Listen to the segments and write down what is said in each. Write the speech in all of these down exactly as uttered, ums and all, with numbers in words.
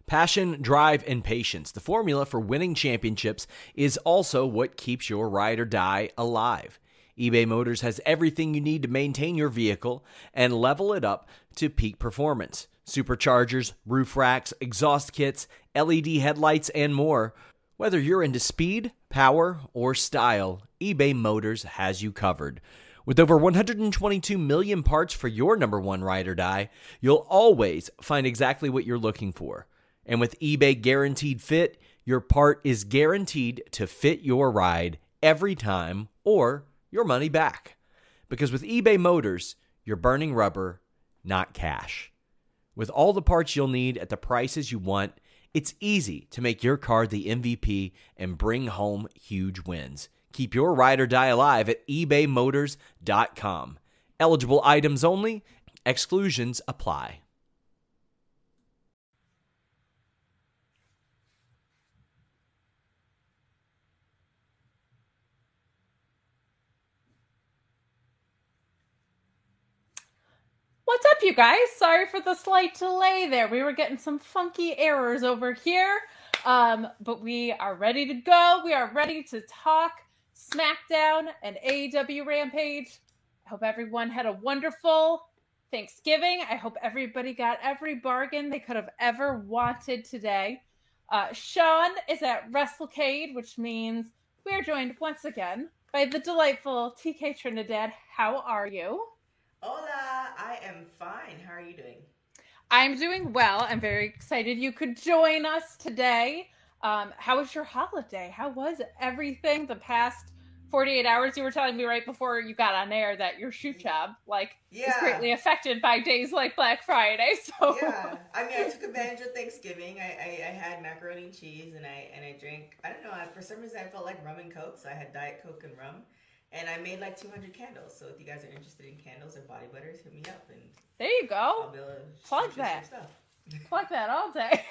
Passion, drive, and patience. The formula for winning championships is also what keeps your ride or die alive. eBay Motors has everything you need to maintain your vehicle and level it up to peak performance. Superchargers, roof racks, exhaust kits, L E D headlights, and more. Whether you're into speed, power, or style, eBay Motors has you covered. With over one hundred twenty-two million parts for your number one ride or die, you'll always find exactly what you're looking for. And with eBay Guaranteed Fit, your part is guaranteed to fit your ride every time or your money back. Because with eBay Motors, you're burning rubber, not cash. With all the parts you'll need at the prices you want, it's easy to make your car the M V P and bring home huge wins. Keep your ride or die alive at ebay motors dot com. Eligible items only. Exclusions apply. What's up, you guys? Sorry for the slight delay there. We were getting some funky errors over here, um, but we are ready to go. We are ready to talk SmackDown and A E W Rampage. I hope everyone had a wonderful Thanksgiving. I hope everybody got every bargain they could have ever wanted today. Uh, Sean is at WrestleCade, which means we are joined once again by the delightful T K Trinidad. How are you? Hola, I am fine. How are you doing? I'm doing well. I'm very excited you could join us today. Um, how was your holiday? How was everything the past forty-eight hours? You were telling me right before you got on air that your shoe job like yeah. is greatly affected by days like Black Friday. So yeah, I mean, I took advantage of Thanksgiving. I, I, I had macaroni and cheese, and I and I drank. I don't know. For some reason, I felt like rum and Coke, so I had Diet Coke and rum. And I made like two hundred candles. So if you guys are interested in candles or body butters, hit me up. And there you go. I'll be able to plug that. Plug that all day.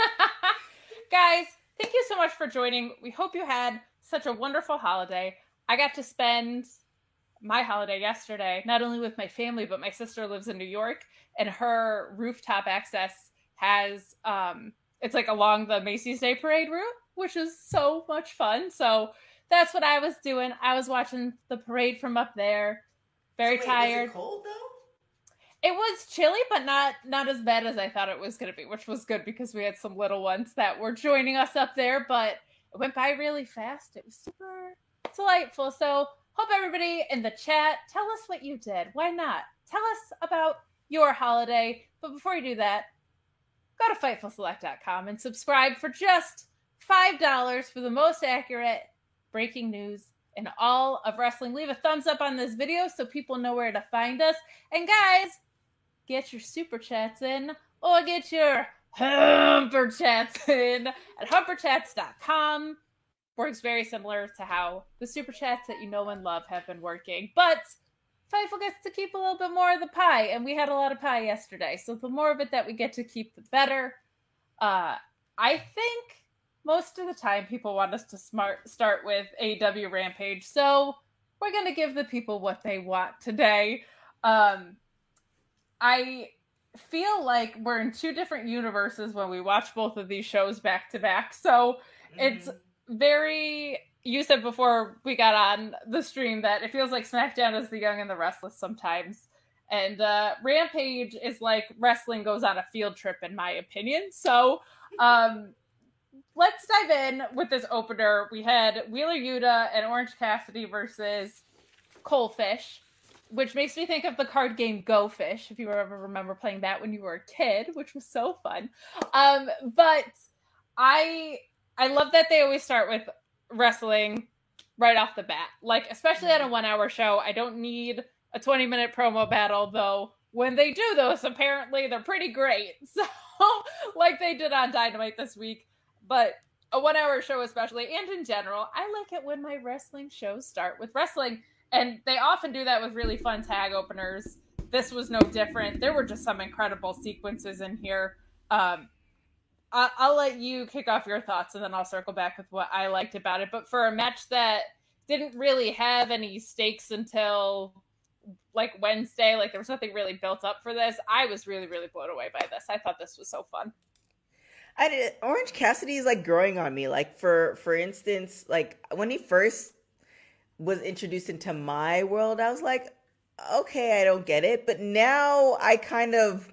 Guys, thank you so much for joining. We hope you had such a wonderful holiday. I got to spend my holiday yesterday, not only with my family, but my sister lives in New York, and her rooftop access has, um, it's like along the Macy's Day Parade route, which is so much fun. So that's what I was doing. I was watching the parade from up there. Very so wait, tired. Was it cold though? It was chilly, but not not as bad as I thought it was going to be, which was good because we had some little ones that were joining us up there, but it went by really fast. It was super delightful. So hope everybody in the chat, tell us what you did. Why not? Tell us about your holiday. But before you do that, go to fightful select dot com and subscribe for just five dollars for the most accurate breaking news in all of wrestling. Leave a thumbs up on this video so people know where to find us. And guys, get your super chats in or get your humper chats in at humper chats dot com. Works very similar to how the super chats that you know and love have been working. But Fightful gets to keep a little bit more of the pie, and we had a lot of pie yesterday. So the more of it that we get to keep, the better. Uh, I think most of the time people want us to smart start with A E W Rampage, so we're going to give the people what they want today. Um, I feel like we're in two different universes when we watch both of these shows back to back, so mm-hmm. It's very... You said before we got on the stream that it feels like SmackDown is the young and the restless sometimes, and uh, Rampage is like wrestling goes on a field trip, in my opinion, so... Um, Let's dive in with this opener. We had Wheeler Yuta and Orange Cassidy versus Colefish, which makes me think of the card game Go Fish, if you ever remember playing that when you were a kid, which was so fun. Um, but I I love that they always start with wrestling right off the bat. Like, especially at a one-hour show, I don't need a twenty-minute promo battle, though. When they do those, apparently they're pretty great. So, like they did on Dynamite this week. But a one-hour show especially, and in general, I like it when my wrestling shows start with wrestling. And they often do that with really fun tag openers. This was no different. There were just some incredible sequences in here. Um, I- I'll let you kick off your thoughts, and then I'll circle back with what I liked about it. But for a match that didn't really have any stakes until like Wednesday, like there was nothing really built up for this, I was really, really blown away by this. I thought this was so fun. I did, Orange Cassidy is like growing on me. Like for for instance, like when he first was introduced into my world, I was like, okay, I don't get it. But now I kind of,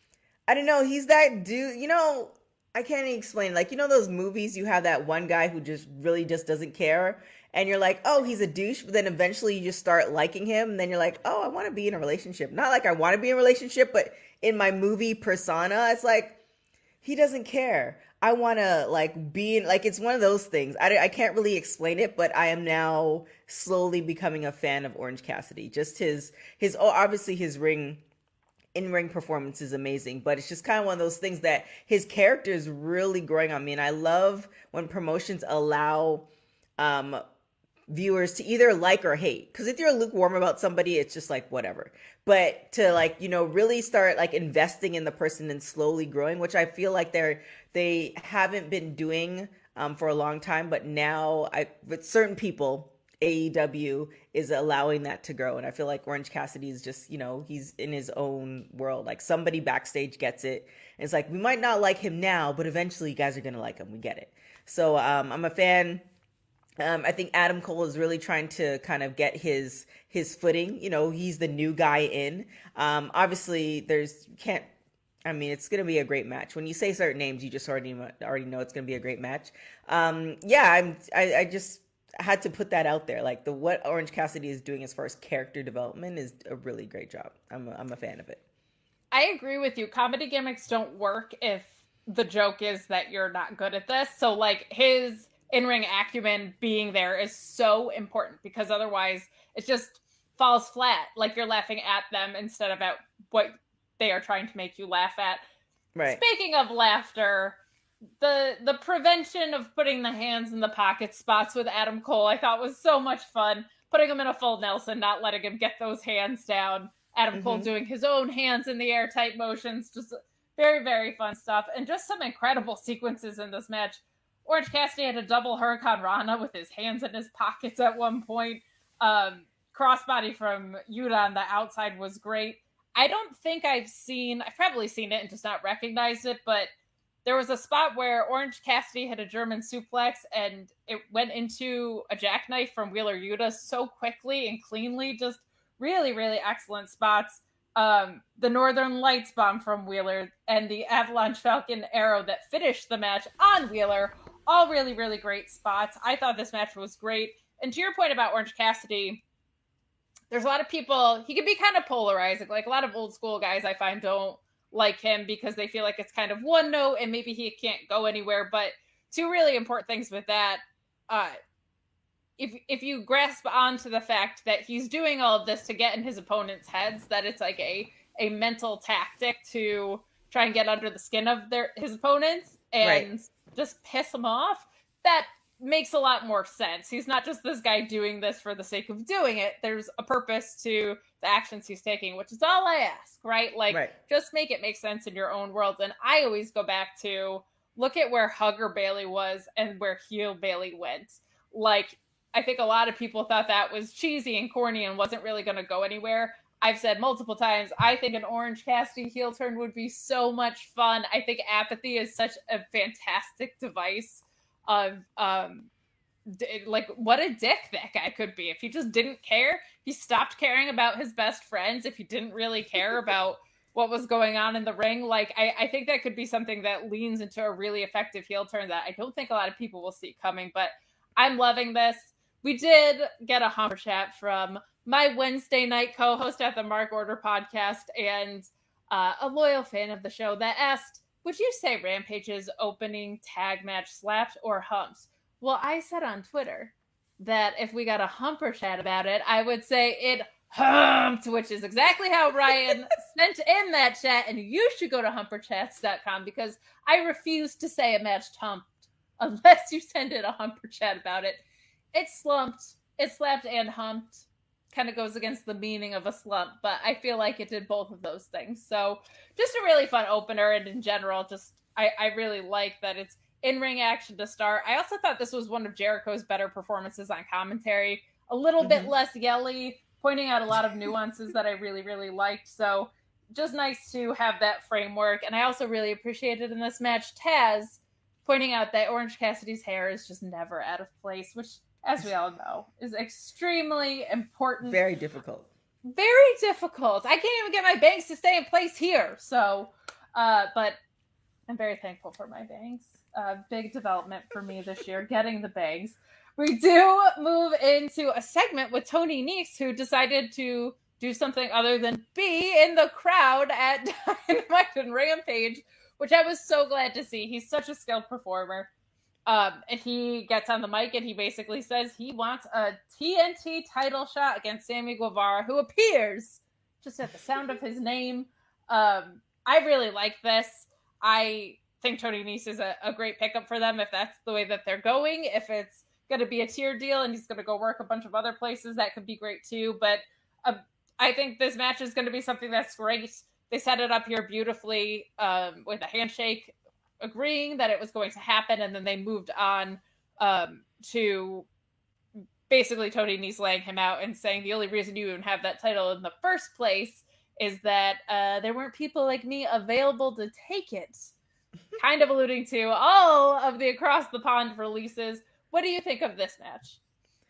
I don't know. He's that dude. You know, I can't even explain. Like, you know those movies you have that one guy who just really just doesn't care, and you're like, oh, he's a douche. But then eventually you just start liking him, and then you're like, oh, I want to be in a relationship. Not like I want to be in a relationship, but in my movie persona, it's like, he doesn't care. I want to like be in, like, it's one of those things. I, I can't really explain it, but I am now slowly becoming a fan of Orange Cassidy. Just his, his, oh, obviously his ring, in-ring performance is amazing, but it's just kind of one of those things that his character is really growing on me. And I love when promotions allow, um, viewers to either like or hate, because if you're lukewarm about somebody, it's just like whatever. But to like, you know, really start like investing in the person and slowly growing, which I feel like they're they haven't been doing um for a long time, but now I with certain people, A E W is allowing that to grow. And I feel like Orange Cassidy is just, you know, he's in his own world. Like somebody backstage gets it, and it's like, we might not like him now, but eventually you guys are gonna like him. We get it. So um I'm a fan. Um, I think Adam Cole is really trying to kind of get his his footing. You know, he's the new guy in. Um, obviously, there's can't. I mean, it's going to be a great match. When you say certain names, you just already already know it's going to be a great match. Um, yeah, I'm. I, I just had to put that out there. Like the what Orange Cassidy is doing as far as character development is a really great job. I'm a, I'm a fan of it. I agree with you. Comedy gimmicks don't work if the joke is that you're not good at this. So like his in-ring acumen being there is so important, because otherwise it just falls flat. Like you're laughing at them instead of at what they are trying to make you laugh at. Right. Speaking of laughter, the the prevention of putting the hands in the pocket spots with Adam Cole I thought was so much fun. Putting him in a full Nelson, not letting him get those hands down. Adam mm-hmm. Cole doing his own hands in the air type motions. Just very, very fun stuff. And just some incredible sequences in this match. Orange Cassidy had a double Hurricane Rana with his hands in his pockets at one point. Um, crossbody from Yuta on the outside was great. I don't think I've seen, I've probably seen it and just not recognized it, but there was a spot where Orange Cassidy had a German suplex and it went into a jackknife from Wheeler Yuta so quickly and cleanly. Just really, really excellent spots. Um, the Northern Lights bomb from Wheeler and the Avalanche Falcon arrow that finished the match on Wheeler. All really, really great spots. I thought this match was great. And to your point about Orange Cassidy, there's a lot of people, he can be kind of polarizing. Like a lot of old school guys I find don't like him because they feel like it's kind of one note and maybe he can't go anywhere. But two really important things with that. Uh, if if you grasp onto the fact that he's doing all of this to get in his opponent's heads, that it's like a, a mental tactic to try and get under the skin of their his opponents and right. just piss them off, that makes a lot more sense. He's not just this guy doing this for the sake of doing it. There's a purpose to the actions he's taking, which is all I ask, right? Like, right. just make it make sense in your own world. And I always go back to look at where Hugger Bailey was and where Heel Bailey went. Like, I think a lot of people thought that was cheesy and corny and wasn't really going to go anywhere. I've said multiple times, I think an Orange Cassidy heel turn would be so much fun. I think apathy is such a fantastic device of, um, d- like, what a dick that guy could be. If he just didn't care, if he stopped caring about his best friends, if he didn't really care about what was going on in the ring, like, I, I think that could be something that leans into a really effective heel turn that I don't think a lot of people will see coming, but I'm loving this. We did get a humper chat from my Wednesday night co-host at the Mark Order podcast and uh, a loyal fan of the show that asked, would you say Rampage's opening tag match slapped or humps? Well, I said on Twitter that if we got a humper chat about it, I would say it humped, which is exactly how Ryan sent in that chat. And you should go to humper chats dot com because I refuse to say a match humped unless you send in a humper chat about it. It slumped, it slapped and humped. Kind of goes against the meaning of a slump, but I feel like it did both of those things. So just a really fun opener, and in general, just I, I really like that it's in-ring action to start. I also thought this was one of Jericho's better performances on commentary. A little mm-hmm. bit less yelly, pointing out a lot of nuances that I really, really liked. So just nice to have that framework. And I also really appreciated in this match Taz pointing out that Orange Cassidy's hair is just never out of place, which, as we all know, is extremely important. Very difficult. Very difficult. I can't even get my bangs to stay in place here. So, uh, but I'm very thankful for my bangs. Uh, big development for me this year, getting the bangs. We do move into a segment with Tony Nese, who decided to do something other than be in the crowd at Dynamite and Rampage, which I was so glad to see. He's such a skilled performer. Um, and he gets on the mic and he basically says he wants a T N T title shot against Sammy Guevara, who appears just at the sound of his name. Um, I really like this. I think Tony Nese is a, a great pickup for them if that's the way that they're going. If it's going to be a tier deal and he's going to go work a bunch of other places, that could be great too. But uh, I think this match is going to be something that's great. They set it up here beautifully um, with a handshake, agreeing that it was going to happen, and then they moved on um, to basically Tony Nese laying him out and saying the only reason you even have that title in the first place is that uh, there weren't people like me available to take it. Kind of alluding to all of the Across the Pond releases. What do you think of this match?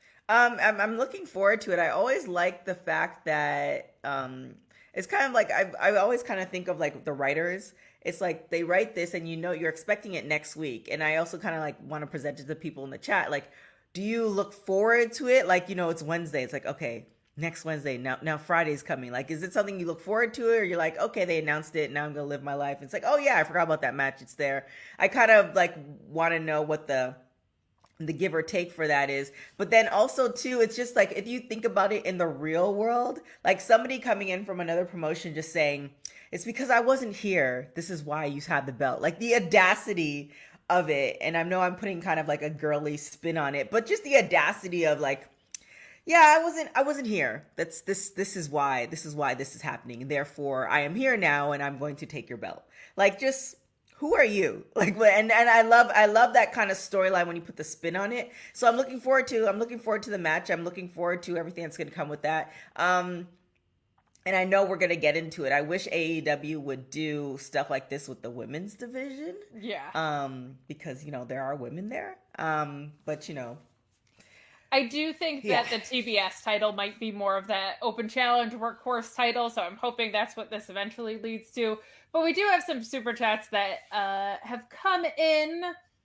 Um, I'm, I'm looking forward to it. I always like the fact that um, it's kind of like I I always kind of think of like the writers. It's like they write this and you know you're expecting it next week. And I also kind of like want to present it to people in the chat. Like, do you look forward to it? Like, you know, it's Wednesday. It's like, okay, next Wednesday. Now, now Friday's coming. Like, is it something you look forward to it? Or you're like, okay, they announced it. Now I'm going to live my life. It's like, oh yeah, I forgot about that match. It's there. I kind of like want to know what the, the give or take for that is. But then also too, it's just like, if you think about it in the real world, like somebody coming in from another promotion just saying, it's because I wasn't here. This is why you had the belt. Like the audacity of it. And I know I'm putting kind of like a girly spin on it, but just the audacity of like, yeah, I wasn't, I wasn't here. That's this, this is why, this is why this is happening. And therefore I am here now and I'm going to take your belt. Like, just, who are you? Like, and, and I love, I love that kind of storyline when you put the spin on it. So I'm looking forward to, I'm looking forward to the match. I'm looking forward to everything that's going to come with that. Um, And I know we're going to get into it. I wish A E W would do stuff like this with the women's division. Yeah. Um, because, you know, there are women there. Um, but, you know. I do think yeah. that the T B S title might be more of that open challenge workhorse title. So I'm hoping that's what this eventually leads to. But we do have some super chats that uh, have come in.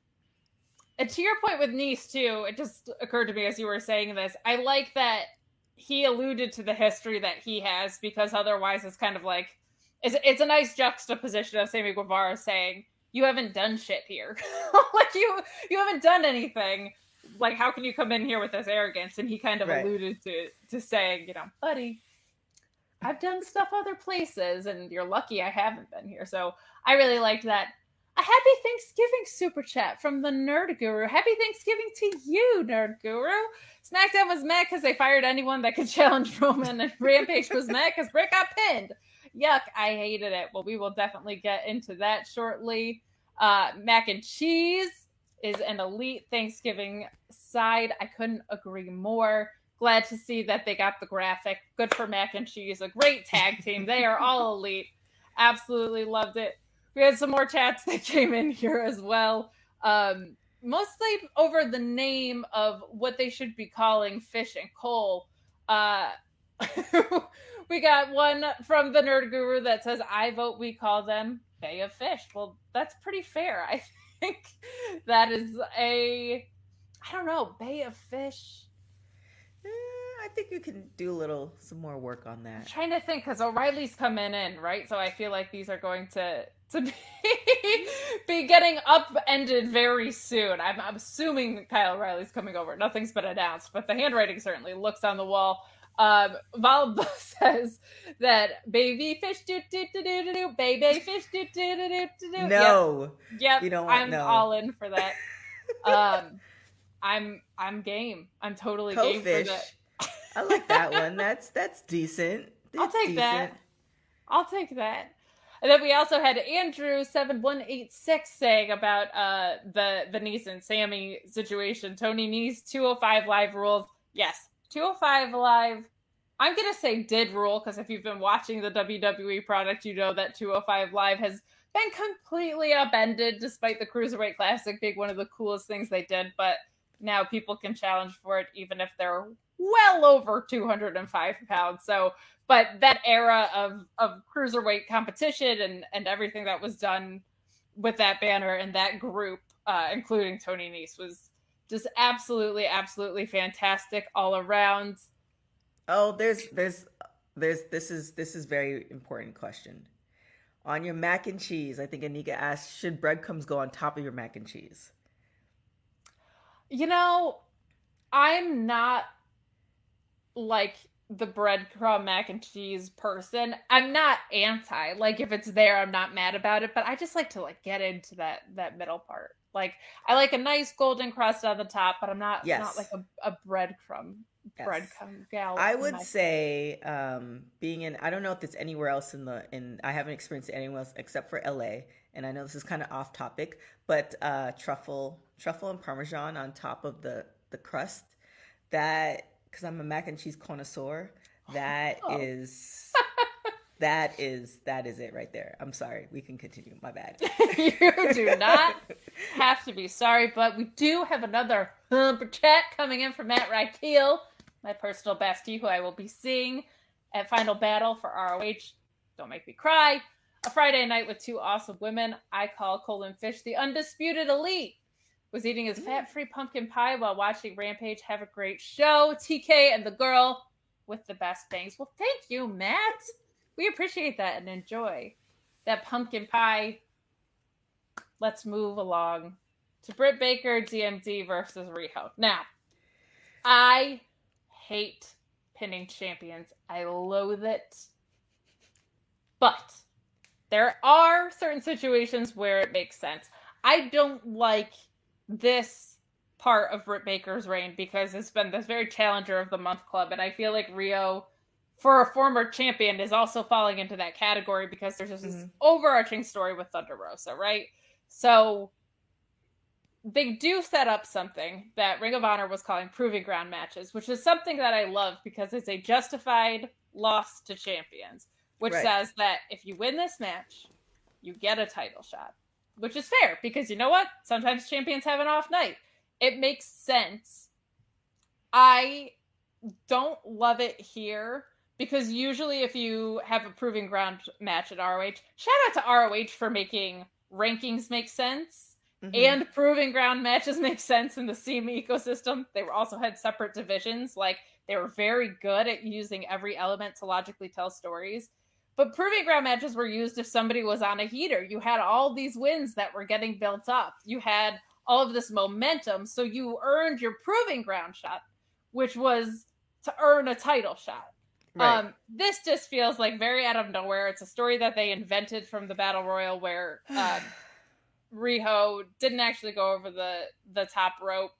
And to your point with Nese, too, it just occurred to me as you were saying this. I like that he alluded to the history that he has, because otherwise it's kind of like, it's, it's a nice juxtaposition of Sammy Guevara saying, you haven't done shit here. Like, you you haven't done anything. Like, how can you come in here with this arrogance? And he kind of right. alluded to, to saying, you know, buddy, I've done stuff other places, and you're lucky I haven't been here. So I really liked that. A happy Thanksgiving super chat from the Nerd Guru. Happy Thanksgiving to you, Nerd Guru. SmackDown was mad because they fired anyone that could challenge Roman, and Rampage was mad because Britt got pinned. Yuck, I hated it. Well, we will definitely get into that shortly. Uh, mac and cheese is an elite Thanksgiving side. I couldn't agree more. Glad to see that they got the graphic. Good for mac and cheese. A great tag team. They are all elite. Absolutely loved it. We had some more chats that came in here as well. Um, mostly over the name of what they should be calling Fish and Cole. Uh, we got one from the Nerd Guru that says, I vote we call them Bay of Fish. Well, that's pretty fair. I think that is a, I don't know, Bay of Fish. I think you can do a little, some more work on that. I'm trying to think, because O'Reilly's coming in, right? So I feel like these are going to to be, be getting upended very soon. I'm, I'm assuming Kyle O'Reilly's coming over. Nothing's been announced, but the handwriting certainly looks on the wall. Um, Valba says that baby fish do do do do do do baby fish do do do do do. No, yep, yep. You don't want, I'm no. all in for that. um, I'm I'm game. I'm totally game for that. I like that one. That's that's decent. That's I'll take decent. that. I'll take that. And then we also had Andrew seven one eight six saying about uh, the the Nese and Sammy situation. Tony Nese two oh five Live rules. Yes, two oh five Live. I'm going to say did rule, because if you've been watching the W W E product, you know that two oh five Live has been completely upended, despite the Cruiserweight Classic being one of the coolest things they did. But now people can challenge for it, even if they're well over two hundred five pounds. So, but that era of, of Cruiserweight competition and, and everything that was done with that banner and that group, uh, including Tony Nese, was just absolutely, absolutely fantastic all around. Oh, there's, there's, there's, this is, this is very important question. On your mac and cheese, I think Anika asked, should breadcrumbs go on top of your mac and cheese? You know, I'm not like the breadcrumb mac and cheese person. I'm not anti. Like, if it's there, I'm not mad about it. But I just like to like get into that that middle part. Like, I like a nice golden crust on the top, but I'm not yes. not like a, a breadcrumb yes. breadcrumb gal. I would say, um, being in, I don't know if it's anywhere else in the in. I haven't experienced it anywhere else except for L A. And I know this is kind of off topic, but uh, truffle truffle and Parmesan on top of the the crust. That, because I'm a mac and cheese connoisseur, that oh. is that is that is it right there. I'm sorry. We can continue. My bad. You do not have to be sorry, but we do have another humper chat coming in from Matt Rykeel, my personal bestie, who I will be seeing at Final Battle for R O H. Don't make me cry. A Friday night with two awesome women. I call Colin Fish the undisputed elite. Was eating his fat-free pumpkin pie while watching Rampage. Have a great show. T K and the girl with the best bangs. Well, thank you, Matt. We appreciate that and enjoy that pumpkin pie. Let's move along to Britt Baker, D M D versus Riho. Now, I hate pinning champions. I loathe it. But there are certain situations where it makes sense. I don't like this part of Britt Baker's reign because it's been this very challenger of the month club, and I feel like Riho, for a former champion, is also falling into that category because there's just mm-hmm. this overarching story with Thunder Rosa, right? So they do set up something that Ring of Honor was calling Proving Ground matches, which is something that I love because it's a justified loss to champions, which right. says that if you win this match, you get a title shot. Which is fair, because you know what? Sometimes champions have an off night. It makes sense. I don't love it here, because usually if you have a Proving Ground match at R O H, shout out to R O H for making rankings make sense, mm-hmm. and Proving Ground matches make sense in the C M ecosystem. They were also had separate divisions. Like, they were very good at using every element to logically tell stories. But Proving Ground matches were used if somebody was on a heater. You had all these wins that were getting built up. You had all of this momentum, so you earned your Proving Ground shot, which was to earn a title shot. Right. Um, this just feels like very out of nowhere. It's a story that they invented from the Battle Royal where um, Riho didn't actually go over the, the top rope.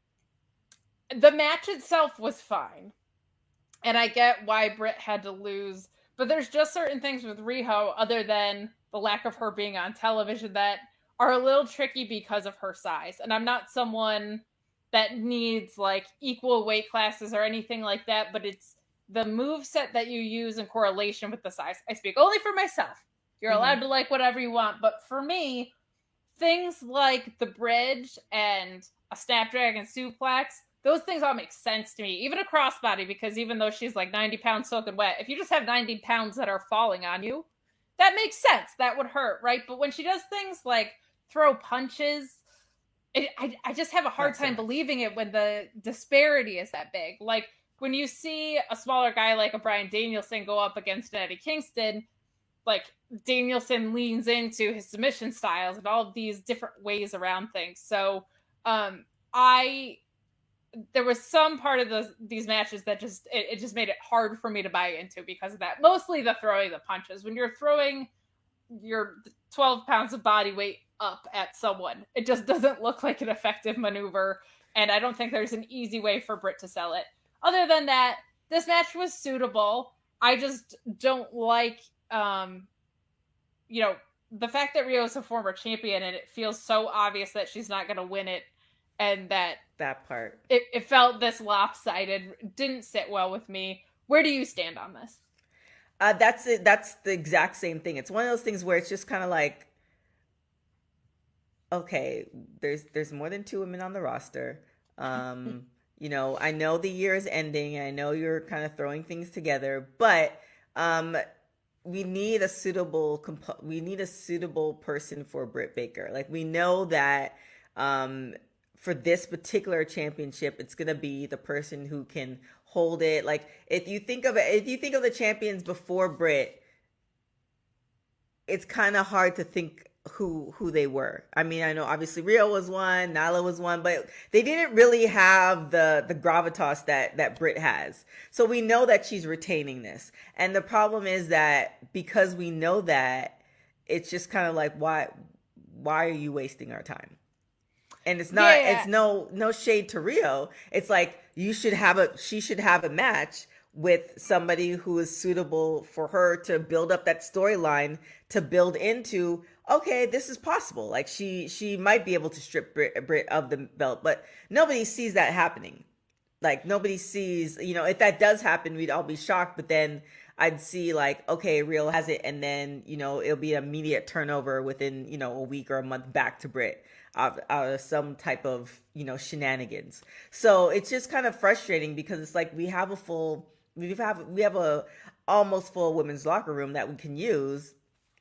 The match itself was fine. And I get why Britt had to lose. But there's just certain things with Riho, other than the lack of her being on television, that are a little tricky because of her size. And I'm not someone that needs like equal weight classes or anything like that, but it's the moveset that you use in correlation with the size. I speak only for myself. You're mm-hmm. allowed to like whatever you want. But for me, things like the bridge and a Snapdragon suplex, those things all make sense to me. Even a crossbody, because even though she's like ninety pounds soaking wet, if you just have ninety pounds that are falling on you, that makes sense. That would hurt, right? But when she does things like throw punches, it, I, I just have a hard That's time sense. believing it when the disparity is that big. Like, when you see a smaller guy like a Bryan Danielson go up against Eddie Kingston, like, Danielson leans into his submission styles and all of these different ways around things. So, um, I... there was some part of those these matches that just it, it just made it hard for me to buy into because of that. Mostly the throwing the punches. When you're throwing your twelve pounds of body weight up at someone, it just doesn't look like an effective maneuver. And I don't think there's an easy way for Britt to sell it. Other than that, this match was suitable. I just don't like, um, you know, the fact that Riho is a former champion and it feels so obvious that she's not going to win it. And that that part it, it felt this lopsided, didn't sit well with me. Where do you stand on this? Uh, that's it. That's the exact same thing. It's one of those things where it's just kind of like, okay, there's there's more than two women on the roster. Um, you know, I know the year is ending. I know you're kind of throwing things together, but um, we need a suitable comp- we need a suitable person for Britt Baker. Like, we know that um, for this particular championship, it's gonna be the person who can hold it. Like, if you think of it, if you think of the champions before Britt, it's kind of hard to think who who they were. I mean, I know obviously Riho was one, Nyla was one, but they didn't really have the the gravitas that that Britt has. So we know that she's retaining this. And the problem is that because we know that, it's just kind of like, why why are you wasting our time? And it's not yeah. it's no no shade to Riho. It's like, you should have a she should have a match with somebody who is suitable for her to build up that storyline, to build into, okay, this is possible. Like, she she might be able to strip Britt, Britt of the belt, but nobody sees that happening. Like, nobody sees, you know, if that does happen, we'd all be shocked, but then I'd see like, okay, Riho has it, and then, you know, it'll be an immediate turnover within, you know, a week or a month back to Britt out, out of some type of, you know, shenanigans. So it's just kind of frustrating because it's like, we have a full, we have, we have a almost full women's locker room that we can use,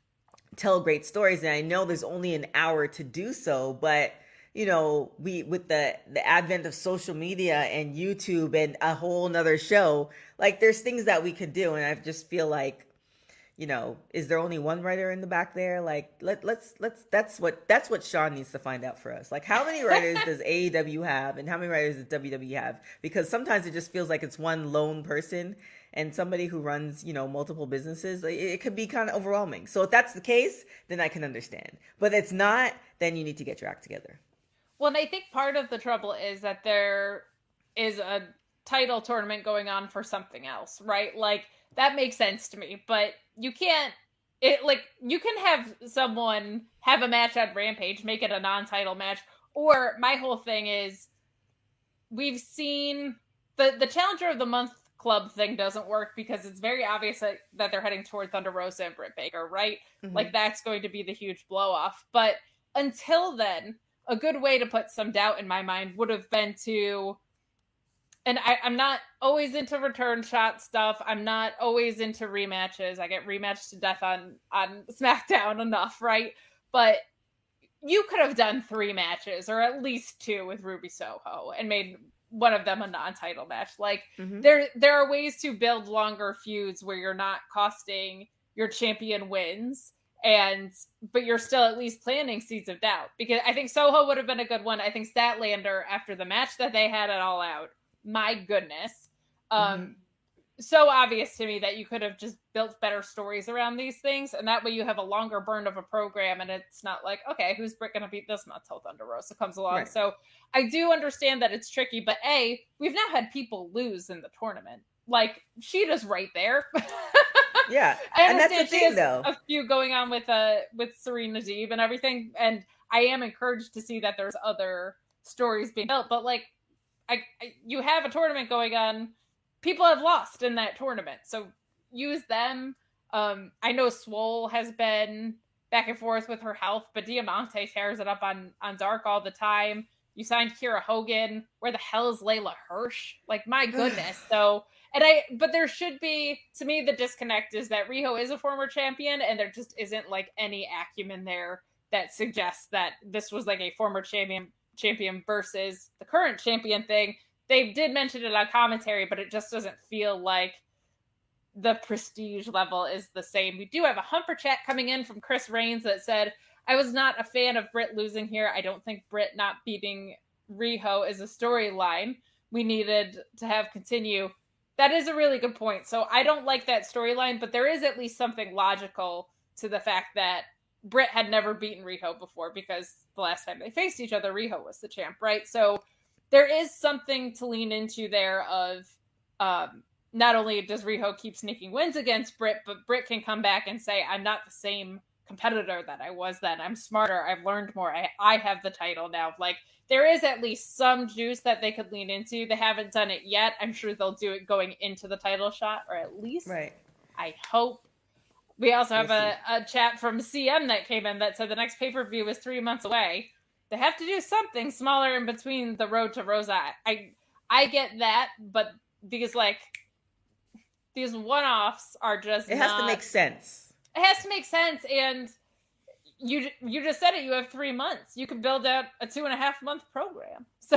tell great stories. And I know there's only an hour to do so, but you know, we, with the, the advent of social media and YouTube and a whole nother show, like, there's things that we could do. And I just feel like, you know, is there only one writer in the back there? Like, let, let's, let's, that's what, that's what Sean needs to find out for us. Like, how many writers does A E W have and how many writers does W W E have? Because sometimes it just feels like it's one lone person, and somebody who runs, you know, multiple businesses, it, it could be kind of overwhelming. So if that's the case, then I can understand. But if it's not, then you need to get your act together. Well, and I think part of the trouble is that there is a title tournament going on for something else, right? Like, that makes sense to me, but you can't, it like, you can have someone have a match on Rampage, make it a non-title match, or my whole thing is, we've seen, the, the Challenger of the Month Club thing doesn't work because it's very obvious that, that they're heading toward Thunder Rosa and Britt Baker, right? Mm-hmm. Like, that's going to be the huge blow-off. But until then, a good way to put some doubt in my mind would have been to, and I, I'm not always into return shot stuff. I'm not always into rematches. I get rematched to death on, on SmackDown enough, right? But you could have done three matches, or at least two, with Ruby Soho and made one of them a non-title match. Like, mm-hmm. there, there are ways to build longer feuds where you're not costing your champion wins, and but you're still at least planting seeds of doubt. Because I think Soho would have been a good one. I think Statlander, after the match that they had at All Out, my goodness. Um, mm-hmm. So obvious to me that you could have just built better stories around these things, and that way you have a longer burn of a program, and it's not like, okay, who's Britt going to beat this month till Thunder Rosa comes along? Right. So I do understand that it's tricky, but A, we've now had people lose in the tournament. Like, Sheeta's right there. Yeah, I and that's the she thing, has though. A few going on with uh with Serena Deeb and everything, and I am encouraged to see that there's other stories being built. But like, I, I you have a tournament going on. People have lost in that tournament, so use them. Um, I know Swole has been back and forth with her health, but Diamante tears it up on on Dark all the time. You signed Kiera Hogan. Where the hell is Layla Hirsch? Like, my goodness. So. And I, but there should be, to me, the disconnect is that Riho is a former champion, and there just isn't like any acumen there that suggests that this was like a former champion champion versus the current champion thing. They did mention it on commentary, but it just doesn't feel like the prestige level is the same. We do have a Humper chat coming in from Chris Rains that said, I was not a fan of Britt losing here. I don't think Britt not beating Riho is a storyline we needed to have continue. That is a really good point. So I don't like that storyline, but there is at least something logical to the fact that Britt had never beaten Riho before, because the last time they faced each other, Riho was the champ, right? So there is something to lean into there of um, not only does Riho keep sneaking wins against Britt, but Britt can come back and say, I'm not the same competitor that I was then. I'm smarter. I've learned more. I, I have the title now. Like, there is at least some juice that they could lean into. They haven't done it yet. I'm sure they'll do it going into the title shot, or at least right. I hope. We also have we'll a, a chat from C M that came in that said the next pay-per-view is three months away. They have to do something smaller in between the road to Rosa. I I get that, but these like these one-offs are just it has not, to make sense. It has to make sense, and you you just said it. You have three months. You can build out a two and a half month program. So,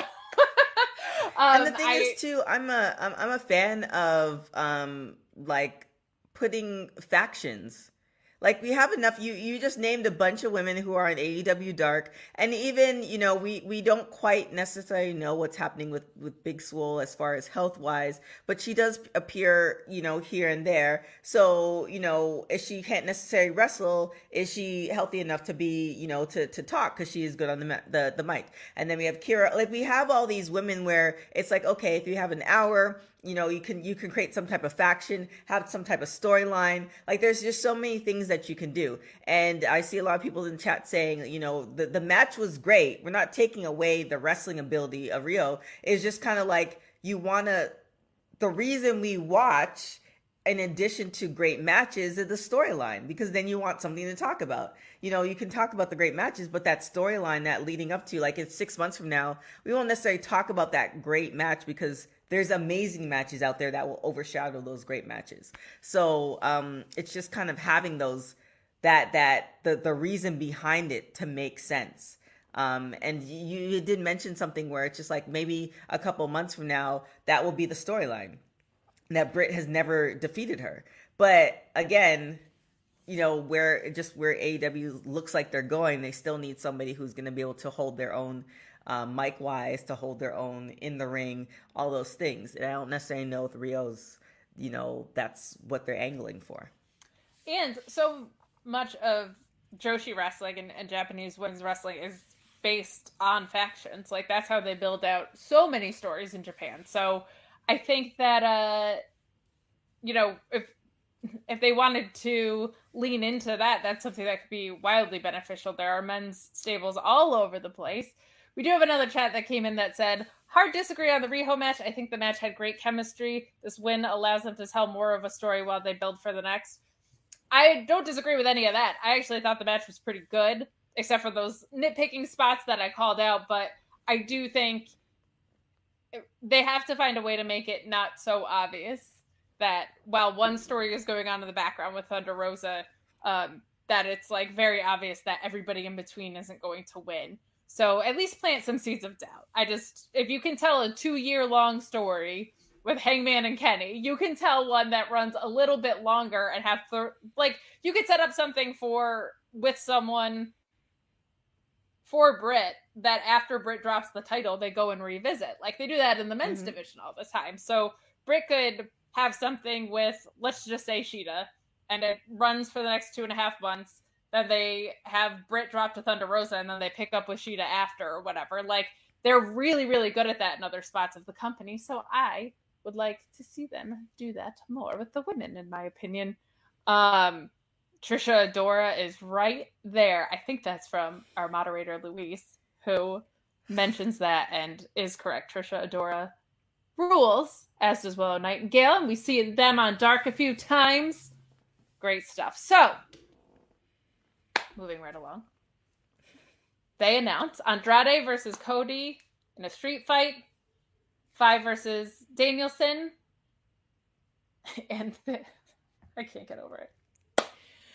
um, and the thing I, is, too, I'm a I'm, I'm a fan of um like putting factions. Like, we have enough. You you just named a bunch of women who are in A E W Dark, and even, you know, we we don't quite necessarily know what's happening with with Big Swole as far as health wise, but she does appear, you know, here and there. So, you know, if she can't necessarily wrestle, is she healthy enough to be, you know, to to talk, because she is good on the the the mic? And then we have Kira. Like, we have all these women where it's like, okay, if you have an hour, you know, you can you can create some type of faction, have some type of storyline. Like, there's just so many things that you can do. And I see a lot of people in chat saying, you know, the, the match was great. We're not taking away the wrestling ability of Rio. It's just kind of like, you want to, the reason we watch, in addition to great matches, is the storyline, because then you want something to talk about. You know, you can talk about the great matches, but that storyline that leading up to, like, it's six months from now, we won't necessarily talk about that great match, because there's amazing matches out there that will overshadow those great matches. So um, it's just kind of having those, that that the the reason behind it to make sense. Um, and you, you did mention something where it's just like, maybe a couple months from now, that will be the storyline, that Britt has never defeated her. But again, you know, where just where A E W looks like they're going, they still need somebody who's going to be able to hold their own. Um, mic wise, to hold their own in the ring, all those things. And I don't necessarily know if Rio's, you know, that's what they're angling for. And so much of Joshi wrestling and, and Japanese women's wrestling is based on factions. Like, that's how they build out so many stories in Japan. So I think that, uh, you know, if if they wanted to lean into that, that's something that could be wildly beneficial. There are men's stables all over the place. We do have another chat that came in that said, hard disagree on the Riho match. I think the match had great chemistry. This win allows them to tell more of a story while they build for the next. I don't disagree with any of that. I actually thought the match was pretty good, except for those nitpicking spots that I called out. But I do think they have to find a way to make it not so obvious that while one story is going on in the background with Thunder Rosa, um, that it's like very obvious that everybody in between isn't going to win. So at least plant some seeds of doubt. I just, if you can tell a two year long story with Hangman and Kenny, you can tell one that runs a little bit longer and have, th- like, you could set up something for, with someone for Britt, that after Britt drops the title, they go and revisit. Like, they do that in the men's mm-hmm. division all the time. So Britt could have something with, let's just say Shida, and it runs for the next two and a half months. Then they have Britt drop to Thunder Rosa, and then they pick up with Shida after or whatever. Like, they're really, really good at that in other spots of the company. So I would like to see them do that more with the women, in my opinion. Um, Trisha Adora is right there. I think that's from our moderator, Luis, who mentions that and is correct. Trisha Adora rules, as does Willow Nightingale. And we see them on Dark a few times. Great stuff. So, moving right along. They announce Andrade versus Cody in a street fight. Five versus Danielson. And the, I can't get over it.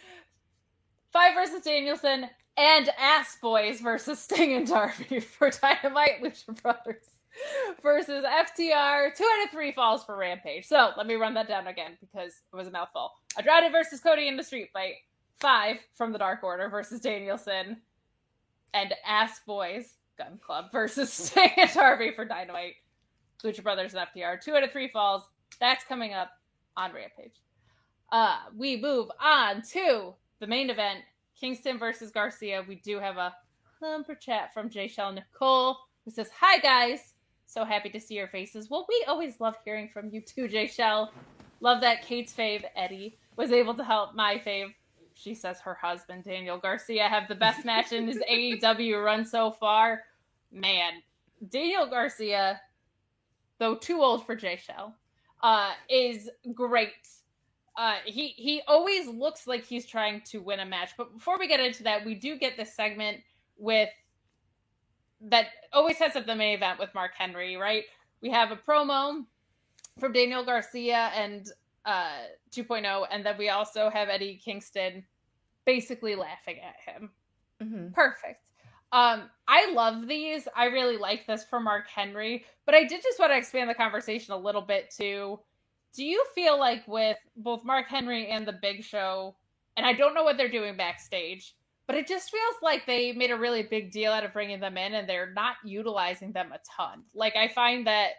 Five versus Danielson and Ass Boys versus Sting and Darby for Dynamite. Lucha Brothers versus F T R. Two out of three falls for Rampage. So let me run that down again because it was a mouthful. Andrade versus Cody in the street fight. Five from the Dark Order versus Danielson. And Ass Boys Gun Club versus Sting and Darby for Dynamite. Lucha Brothers and F T R. Two out of three falls. That's coming up on Rampage. Uh, we move on to the main event. Kingston versus Garcia. We do have a humper chat from J. Shell Nicole, who says, hi guys. So happy to see your faces. Well, we always love hearing from you too, J. Shell. Love that Kate's fave, Eddie, was able to help my fave she says her husband, Daniel Garcia, have the best match in his A E W run so far. Man, Daniel Garcia, though too old for Jay Shell, uh, is great. Uh, he, he always looks like he's trying to win a match. But before we get into that, we do get this segment with that always sets up the main event with Mark Henry, right? We have a promo from Daniel Garcia and uh, two point oh, and then we also have Eddie Kingston basically laughing at him. Mm-hmm. Perfect. Um, I love these. I really like this for Mark Henry, but I did just want to expand the conversation a little bit to, do you feel like with both Mark Henry and The Big Show, and I don't know what they're doing backstage, but it just feels like they made a really big deal out of bringing them in and they're not utilizing them a ton. Like, I find that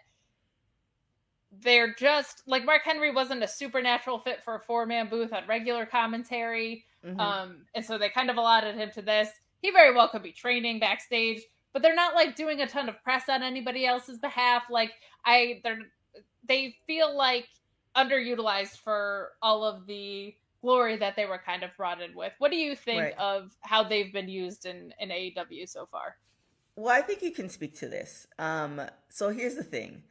they're just, like, Mark Henry wasn't a supernatural fit for a four-man booth on regular commentary, mm-hmm. um, and so they kind of allotted him to this. He very well could be training backstage, but they're not, like, doing a ton of press on anybody else's behalf. Like, I, they're, they feel like underutilized for all of the glory that they were kind of brought in with. What do you think right. of how they've been used in, in A E W so far? Well, I think you can speak to this. Um, so here's the thing.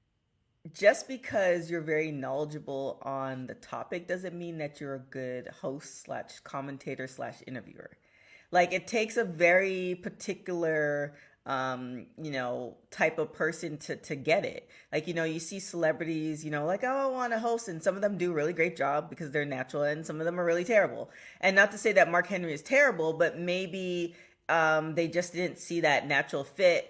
Just because you're very knowledgeable on the topic doesn't mean that you're a good host slash commentator slash interviewer. Like, it takes a very particular um, you know, type of person to, to get it. Like, you know, you see celebrities, you know, like, oh, I want to host, and some of them do a really great job because they're natural, and some of them are really terrible. And not to say that Mark Henry is terrible, but maybe um, they just didn't see that natural fit,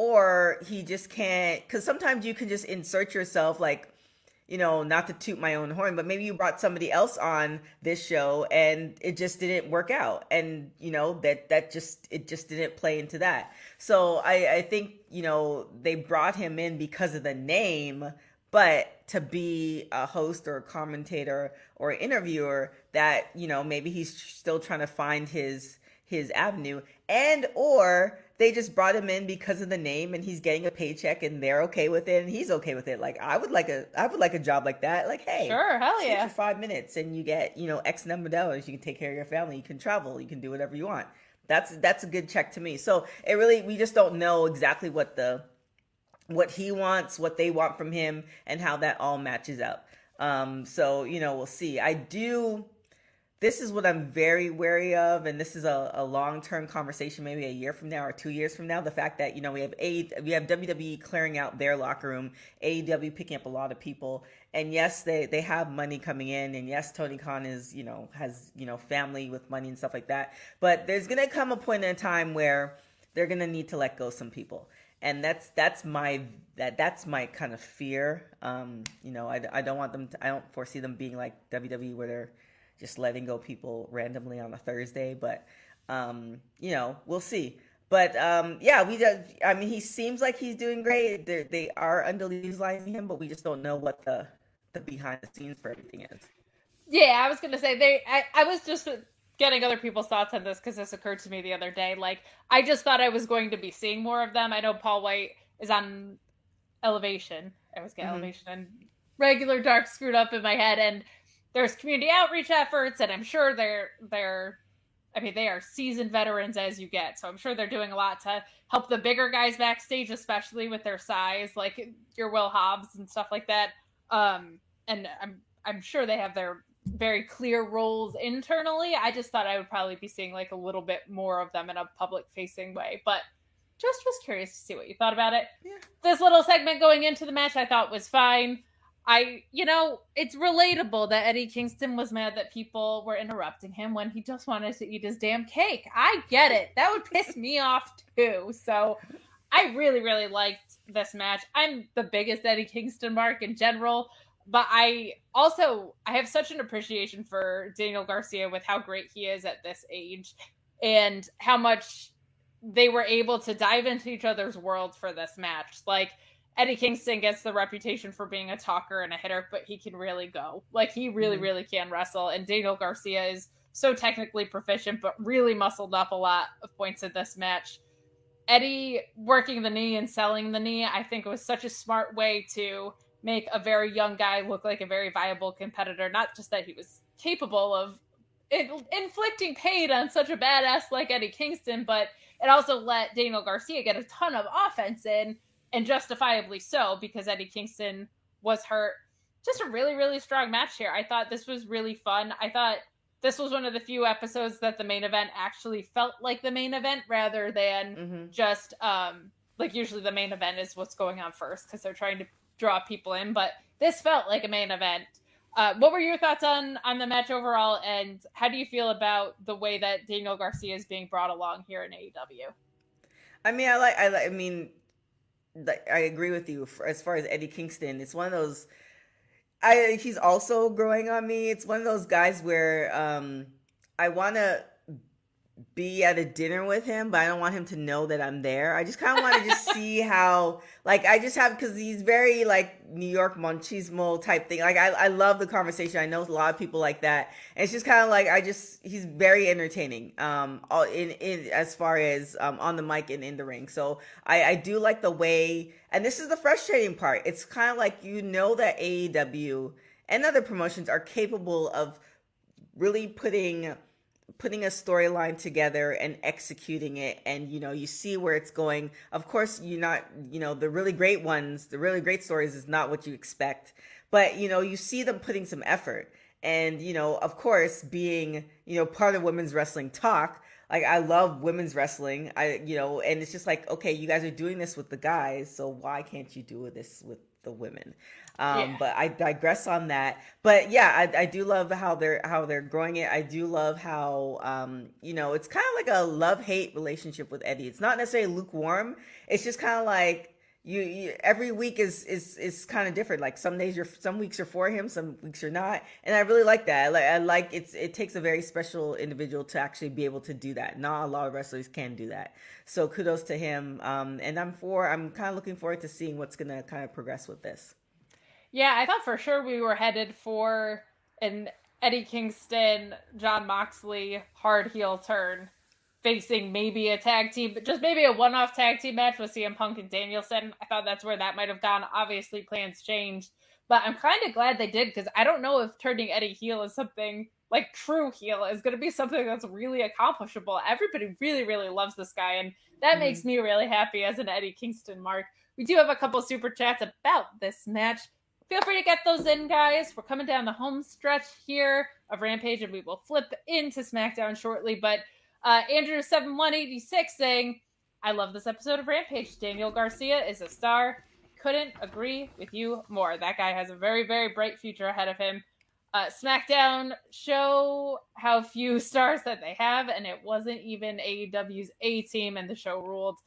or he just can't, because sometimes you can just insert yourself, like, you know, not to toot my own horn, but maybe you brought somebody else on this show and it just didn't work out. And, you know, that, that just, it just didn't play into that. So I, I think, you know, they brought him in because of the name, but to be a host or a commentator or interviewer, that, you know, maybe he's still trying to find his, his avenue, and, or they just brought him in because of the name and he's getting a paycheck and they're okay with it and he's okay with it. Like, I would like a, I would like a job like that. Like, hey, sure, hell yeah, for five minutes and you get, you know, X number of dollars. You can take care of your family. You can travel. You can do whatever you want. That's, that's a good check to me. So it really, we just don't know exactly what the, what he wants, what they want from him, and how that all matches up. Um, so, you know, we'll see. I do, This is what I'm very wary of, and this is a, a long-term conversation, maybe a year from now or two years from now. The fact that, you know, we have a we have W W E clearing out their locker room, A E W picking up a lot of people, and yes, they, they have money coming in, and yes, Tony Khan is, you know, has, you know, family with money and stuff like that. But there's gonna come a point in time where they're gonna need to let go some people, and that's that's my that that's my kind of fear. Um, you know, I, I don't want them to, I don't foresee them being like W W E where they're just letting go people randomly on a Thursday, but, um, you know, we'll see. But, um, yeah, we just, I mean, he seems like he's doing great. They're, they are underutilizing him, but we just don't know what the, the behind the scenes for everything is. Yeah, I was going to say, they. I, I was just getting other people's thoughts on this because this occurred to me the other day. Like, I just thought I was going to be seeing more of them. I know Paul White is on Elevation. I always get mm-hmm. Elevation and regular Dark screwed up in my head, and there's community outreach efforts, and I'm sure they're, they're, I mean, they are seasoned veterans as you get. So I'm sure they're doing a lot to help the bigger guys backstage, especially with their size, like your Will Hobbs and stuff like that. Um, and I'm, I'm sure they have their very clear roles internally. I just thought I would probably be seeing like a little bit more of them in a public facing way, but just was curious to see what you thought about it. Yeah. This little segment going into the match I thought was fine. I, you know, it's relatable that Eddie Kingston was mad that people were interrupting him when he just wanted to eat his damn cake. I get it. That would piss me off too. So I really, really liked this match. I'm the biggest Eddie Kingston mark in general, but I also, I have such an appreciation for Daniel Garcia with how great he is at this age and how much they were able to dive into each other's worlds for this match. Like, Eddie Kingston gets the reputation for being a talker and a hitter, but he can really go. Like, he really, mm-hmm. really can wrestle. And Daniel Garcia is so technically proficient, but really muscled up a lot of points in this match. Eddie working the knee and selling the knee, I think it was such a smart way to make a very young guy look like a very viable competitor. Not just that he was capable of in, inflicting pain on such a badass like Eddie Kingston, but it also let Daniel Garcia get a ton of offense in, and justifiably so, because Eddie Kingston was hurt. Just a really, really strong match here. I thought this was really fun. I thought this was one of the few episodes that the main event actually felt like the main event rather than mm-hmm. just um, like usually the main event is what's going on first because they're trying to draw people in. But this felt like a main event. Uh, what were your thoughts on, on the match overall? And how do you feel about the way that Daniel Garcia is being brought along here in A E W? I mean, I like, I like, I mean, I agree with you as far as Eddie Kingston. It's one of those, I, he's also growing on me. It's one of those guys where um, I want to be at a dinner with him, but I don't want him to know that I'm there. I just kind of want to just see how, like, I just have, because he's very, like, New York machismo type thing. Like, I, I love the conversation. I know a lot of people like that. And it's just kind of like, I just, he's very entertaining um, all in, in as far as um, on the mic and in the ring. So I, I do like the way, and this is the frustrating part. It's kind of like, you know that A E W and other promotions are capable of really putting putting a storyline together and executing it, and you know, you see where it's going. Of course, you're not, you know, the really great ones, the really great stories is not what you expect, but you know, you see them putting some effort. And you know, of course, being, you know, part of Women's Wrestling Talk, like, I love women's wrestling. I, you know, and it's just like, okay, you guys are doing this with the guys, so why can't you do this with the women? Um, yeah. But I digress on that. But yeah, I, I do love how they're how they're growing it. I do love how um, you know, it's kind of like a love-hate relationship with Eddie. It's not necessarily lukewarm. It's just kind of like you, you every week is is is kind of different. Like some days you're some weeks you're for him, some weeks you're not. And I really like that. I like I like it's it takes a very special individual to actually be able to do that. Not a lot of wrestlers can do that. So kudos to him. Um, and I'm for I'm kind of looking forward to seeing what's gonna kind of progress with this. Yeah, I thought for sure we were headed for an Eddie Kingston, Jon Moxley hard heel turn, facing maybe a tag team, but just maybe a one-off tag team match with C M Punk and Danielson. I thought that's where that might have gone. Obviously, plans changed, but I'm kind of glad they did, because I don't know if turning Eddie heel is something like true heel is going to be something that's really accomplishable. Everybody really, really loves this guy, and that mm-hmm. makes me really happy as an Eddie Kingston mark. We do have a couple super chats about this match. Feel free to get those in, guys. We're coming down the home stretch here of Rampage, and we will flip into SmackDown shortly. But uh, Andrew seven one eight six saying, I love this episode of Rampage. Daniel Garcia is a star. Couldn't agree with you more. That guy has a very, very bright future ahead of him. Uh, SmackDown show how few stars that they have, and it wasn't even A E W's A-Team, and the show ruled.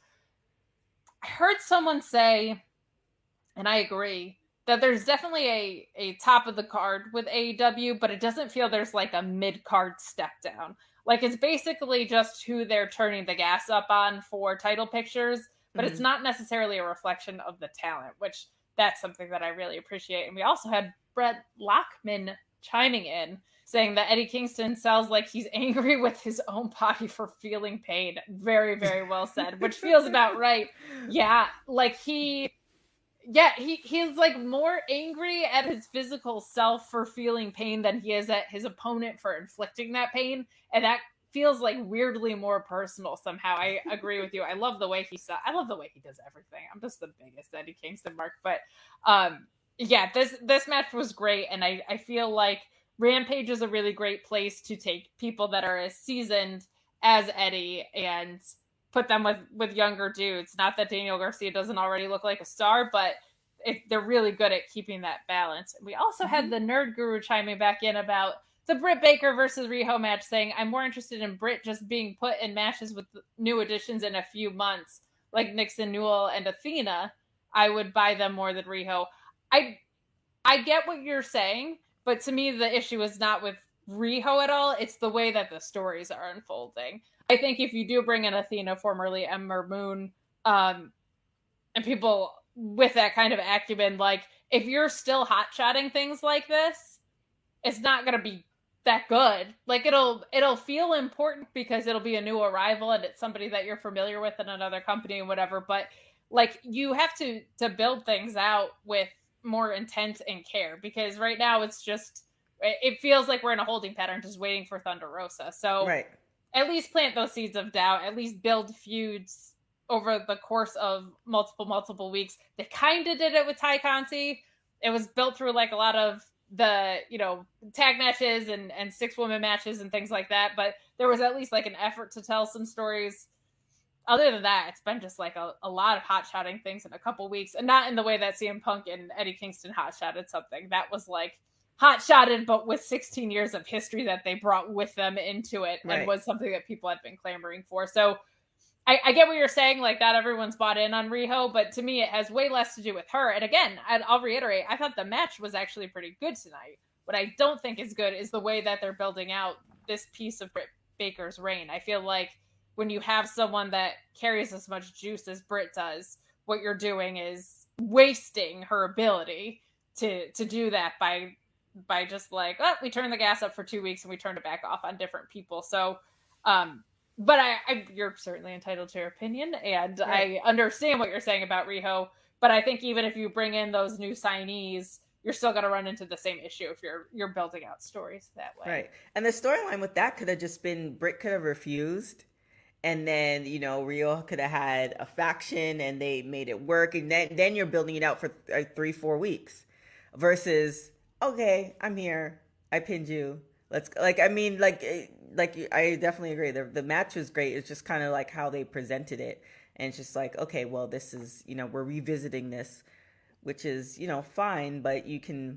I heard someone say, and I agree, that there's definitely a, a top of the card with A E W, but it doesn't feel there's like a mid-card step down. Like, it's basically just who they're turning the gas up on for title pictures, but mm-hmm. it's not necessarily a reflection of the talent, which that's something that I really appreciate. And we also had Brett Lockman chiming in, saying that Eddie Kingston sounds like he's angry with his own body for feeling pain. Very, very well said, which feels about right. Yeah, like he... Yeah, he, he's like more angry at his physical self for feeling pain than he is at his opponent for inflicting that pain. And that feels like weirdly more personal somehow. I agree with you. I love the way he saw, I love the way he does everything. I'm just the biggest Eddie Kingston mark. But um, yeah, this, this match was great. And I, I feel like Rampage is a really great place to take people that are as seasoned as Eddie and put them with, with younger dudes. Not that Daniel Garcia doesn't already look like a star, but it, they're really good at keeping that balance. We also mm-hmm. had the Nerd Guru chiming back in about the Britt Baker versus Riho match, saying, I'm more interested in Britt just being put in matches with new additions in a few months, like Nixon, Newell, and Athena. I would buy them more than Riho. I, I get what you're saying, but to me, the issue is not with Riho at all. It's the way that the stories are unfolding. I think if you do bring in Athena, formerly Ember Moon, um, and people with that kind of acumen, like, if you're still hot-shotting things like this, it's not going to be that good. Like, it'll it'll feel important because it'll be a new arrival and it's somebody that you're familiar with in another company and whatever, but, like, you have to, to build things out with more intent and care, because right now it's just It, it feels like we're in a holding pattern, just waiting for Thunder Rosa. So right. at least plant those seeds of doubt, at least build feuds over the course of multiple, multiple weeks. They kind of did it with Ty Conti. It was built through like a lot of the, you know, tag matches and, and six woman matches and things like that. But there was at least like an effort to tell some stories. Other than that, it's been just like a, a lot of hot-shotting things in a couple weeks, and not in the way that C M Punk and Eddie Kingston hot-shotted something. That was like hot-shotted, but with sixteen years of history that they brought with them into it, right. and was something that people had been clamoring for. So I, I get what you're saying, like not everyone's bought in on Riho, but to me it has way less to do with her. And again, I'd, I'll reiterate, I thought the match was actually pretty good tonight. What I don't think is good is the way that they're building out this piece of Britt Baker's reign. I feel like when you have someone that carries as much juice as Britt does, what you're doing is wasting her ability to to do that by by just like, oh, we turned the gas up for two weeks and we turned it back off on different people. So, um, but I, I you're certainly entitled to your opinion, and right. I understand what you're saying about Riho. But I think even if you bring in those new signees, you're still going to run into the same issue if you're you're building out stories that way. Right, and the storyline with that could have just been Britt could have refused. And then, you know, Riho could have had a faction and they made it work. And then, then you're building it out for th- three, four weeks versus, okay, I'm here. I pinned you. Let's like, I mean, like, like I definitely agree. The, the match was great. It's just kind of like how they presented it. And it's just like, okay, well, this is, you know, we're revisiting this, which is, you know, fine. But you can,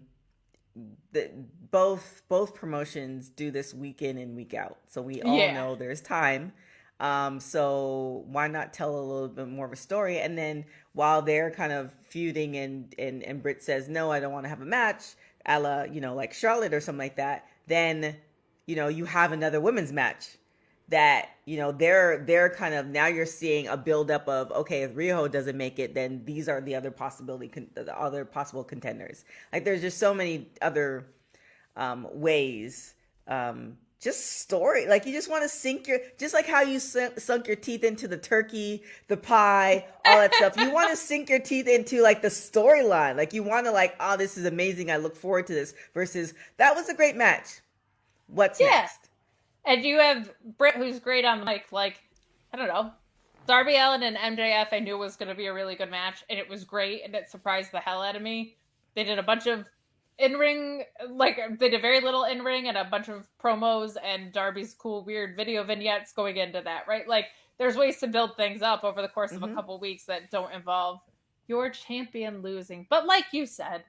the, both, both promotions do this week in and week out. So we all yeah. know there's time. Um, so why not tell a little bit more of a story? And then while they're kind of feuding and, and, and Britt says, no, I don't want to have a match, a la, you know, like Charlotte or something like that, then, you know, you have another women's match that, you know, they're, they're kind of, now you're seeing a buildup of, okay, if Riho doesn't make it, then these are the other possibility, the other possible contenders. Like there's just so many other, um, ways, um, just story, like you just want to sink your, just like how you sunk, sunk your teeth into the turkey, the pie, all that stuff. You want to sink your teeth into like the storyline. Like you want to like, oh, this is amazing. I look forward to this versus that was a great match. What's yeah. next? And you have Britt, who's great on like, like, I don't know, Darby Allin and M J F I knew was going to be a really good match, and it was great, and it surprised the hell out of me. They did a bunch of in-ring, like, they did very little in-ring and a bunch of promos and Darby's cool, weird video vignettes going into that, right? Like, there's ways to build things up over the course of mm-hmm. a couple weeks that don't involve your champion losing. But like you said,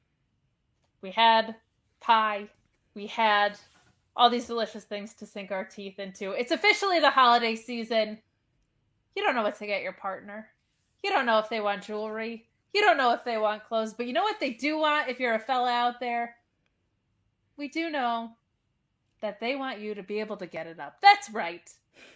we had pie, we had all these delicious things to sink our teeth into. It's officially the holiday season. You don't know what to get your partner. You don't know if they want jewelry. You don't know if they want clothes, but you know what they do want if you're a fella out there? We do know that they want you to be able to get it up. That's right.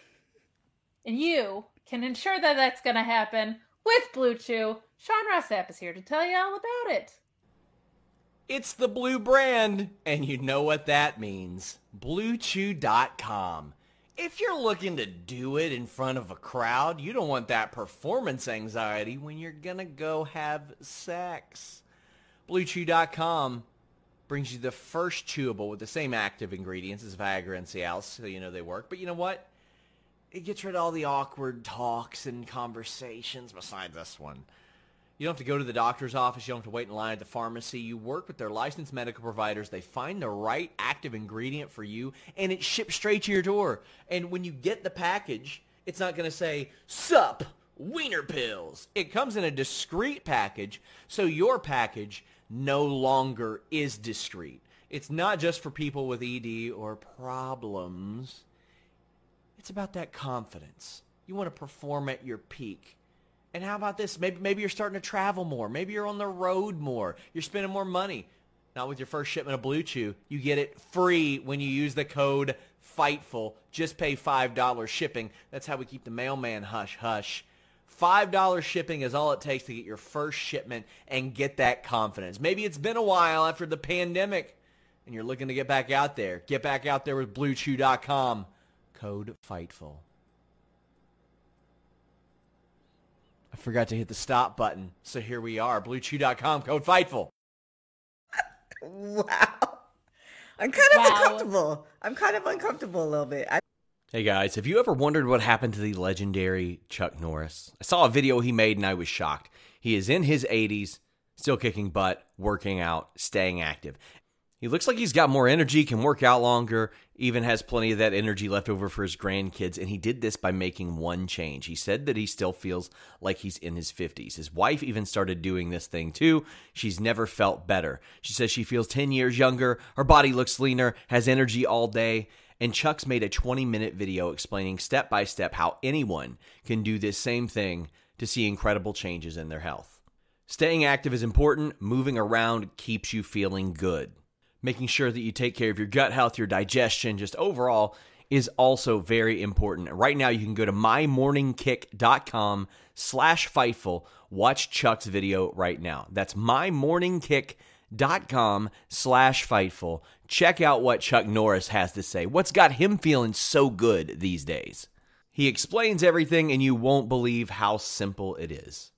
And you can ensure that that's going to happen with Blue Chew. Sean Ross Sapp is here to tell you all about it. It's the Blue brand, and you know what that means. Blue Chew dot com. If you're looking to do it in front of a crowd, you don't want that performance anxiety when you're going to go have sex. Blue Chew dot com brings you the first chewable with the same active ingredients as Viagra and Cialis, so you know they work. But you know what? It gets rid of all the awkward talks and conversations besides this one. You don't have to go to the doctor's office. You don't have to wait in line at the pharmacy. You work with their licensed medical providers. They find the right active ingredient for you, and it ships straight to your door. And when you get the package, it's not going to say, sup, wiener pills. It comes in a discreet package, so your package no longer is discreet. It's not just for people with E D or problems. It's about that confidence. You want to perform at your peak. And how about this? Maybe maybe you're starting to travel more. Maybe you're on the road more. You're spending more money. Not with your first shipment of Blue Chew. You get it free when you use the code FIGHTFUL. Just pay five dollars shipping. That's how we keep the mailman hush hush. five dollars shipping is all it takes to get your first shipment and get that confidence. Maybe it's been a while after the pandemic and you're looking to get back out there. Get back out there with Blue Chew dot com. Code FIGHTFUL. I forgot to hit the stop button, so here we are. Blue Chew dot com, code FIGHTFUL. Wow. I'm kind of Wow. uncomfortable. I'm kind of uncomfortable a little bit. I- Hey guys, have you ever wondered what happened to the legendary Chuck Norris? I saw a video he made and I was shocked. He is in his eighties, still kicking butt, working out, staying active. He looks like he's got more energy, can work out longer, even has plenty of that energy left over for his grandkids, and he did this by making one change. He said that he still feels like he's in his fifties. His wife even started doing this thing too. She's never felt better. She says she feels ten years younger, her body looks leaner, has energy all day. And Chuck's made a twenty-minute video explaining step by step how anyone can do this same thing to see incredible changes in their health. Staying active is important. Moving around keeps you feeling good. Making sure that you take care of your gut health, your digestion, just overall is also very important. Right now, you can go to mymorningkick.com slash Fightful. Watch Chuck's video right now. That's mymorningkick.com slash Fightful. Check out what Chuck Norris has to say. What's got him feeling so good these days? He explains everything, and you won't believe how simple it is.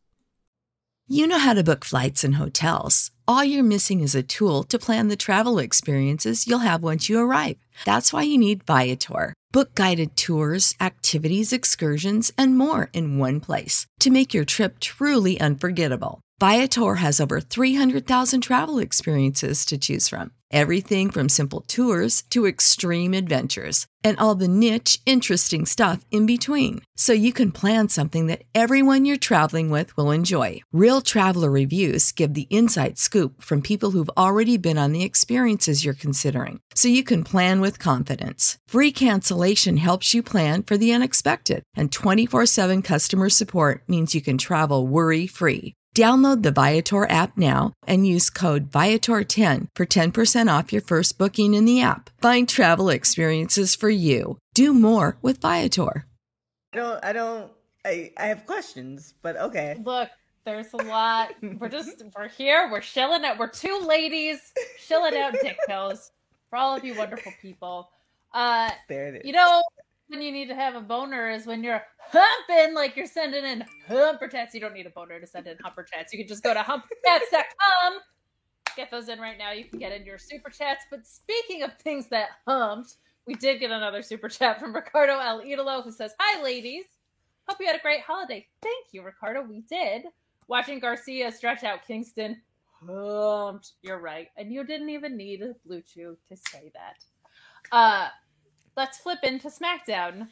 You know how to book flights and hotels. All you're missing is a tool to plan the travel experiences you'll have once you arrive. That's why you need Viator. Book guided tours, activities, excursions, and more in one place to make your trip truly unforgettable. Viator has over three hundred thousand travel experiences to choose from. Everything from simple tours to extreme adventures and all the niche, interesting stuff in between. So you can plan something that everyone you're traveling with will enjoy. Real traveler reviews give the inside scoop from people who've already been on the experiences you're considering. So you can plan with confidence. Free cancellation helps you plan for the unexpected. And twenty-four seven customer support means you can travel worry-free. Download the Viator app now and use code Viator ten for ten percent off your first booking in the app. Find travel experiences for you. Do more with Viator. I don't, I don't, I, I have questions, but okay. Look, there's a lot. We're just, we're here. We're chilling out. We're two ladies chilling out dick pills for all of you wonderful people. Uh, There it is. you know, when you need to have a boner is when you're humping, like you're sending in humper chats. You don't need a boner to send in humper chats. You can just go to humper chats dot com. Get those in right now. You can get in your super chats. But speaking of things that humped, we did get another super chat from Ricardo El Idolo, who says, "Hi, ladies. Hope you had a great holiday." Thank you, Ricardo. We did. Watching Garcia stretch out Kingston humped. You're right. And you didn't even need a Blue Chew to say that. Uh, let's flip into SmackDown.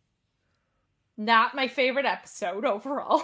Not my favorite episode overall.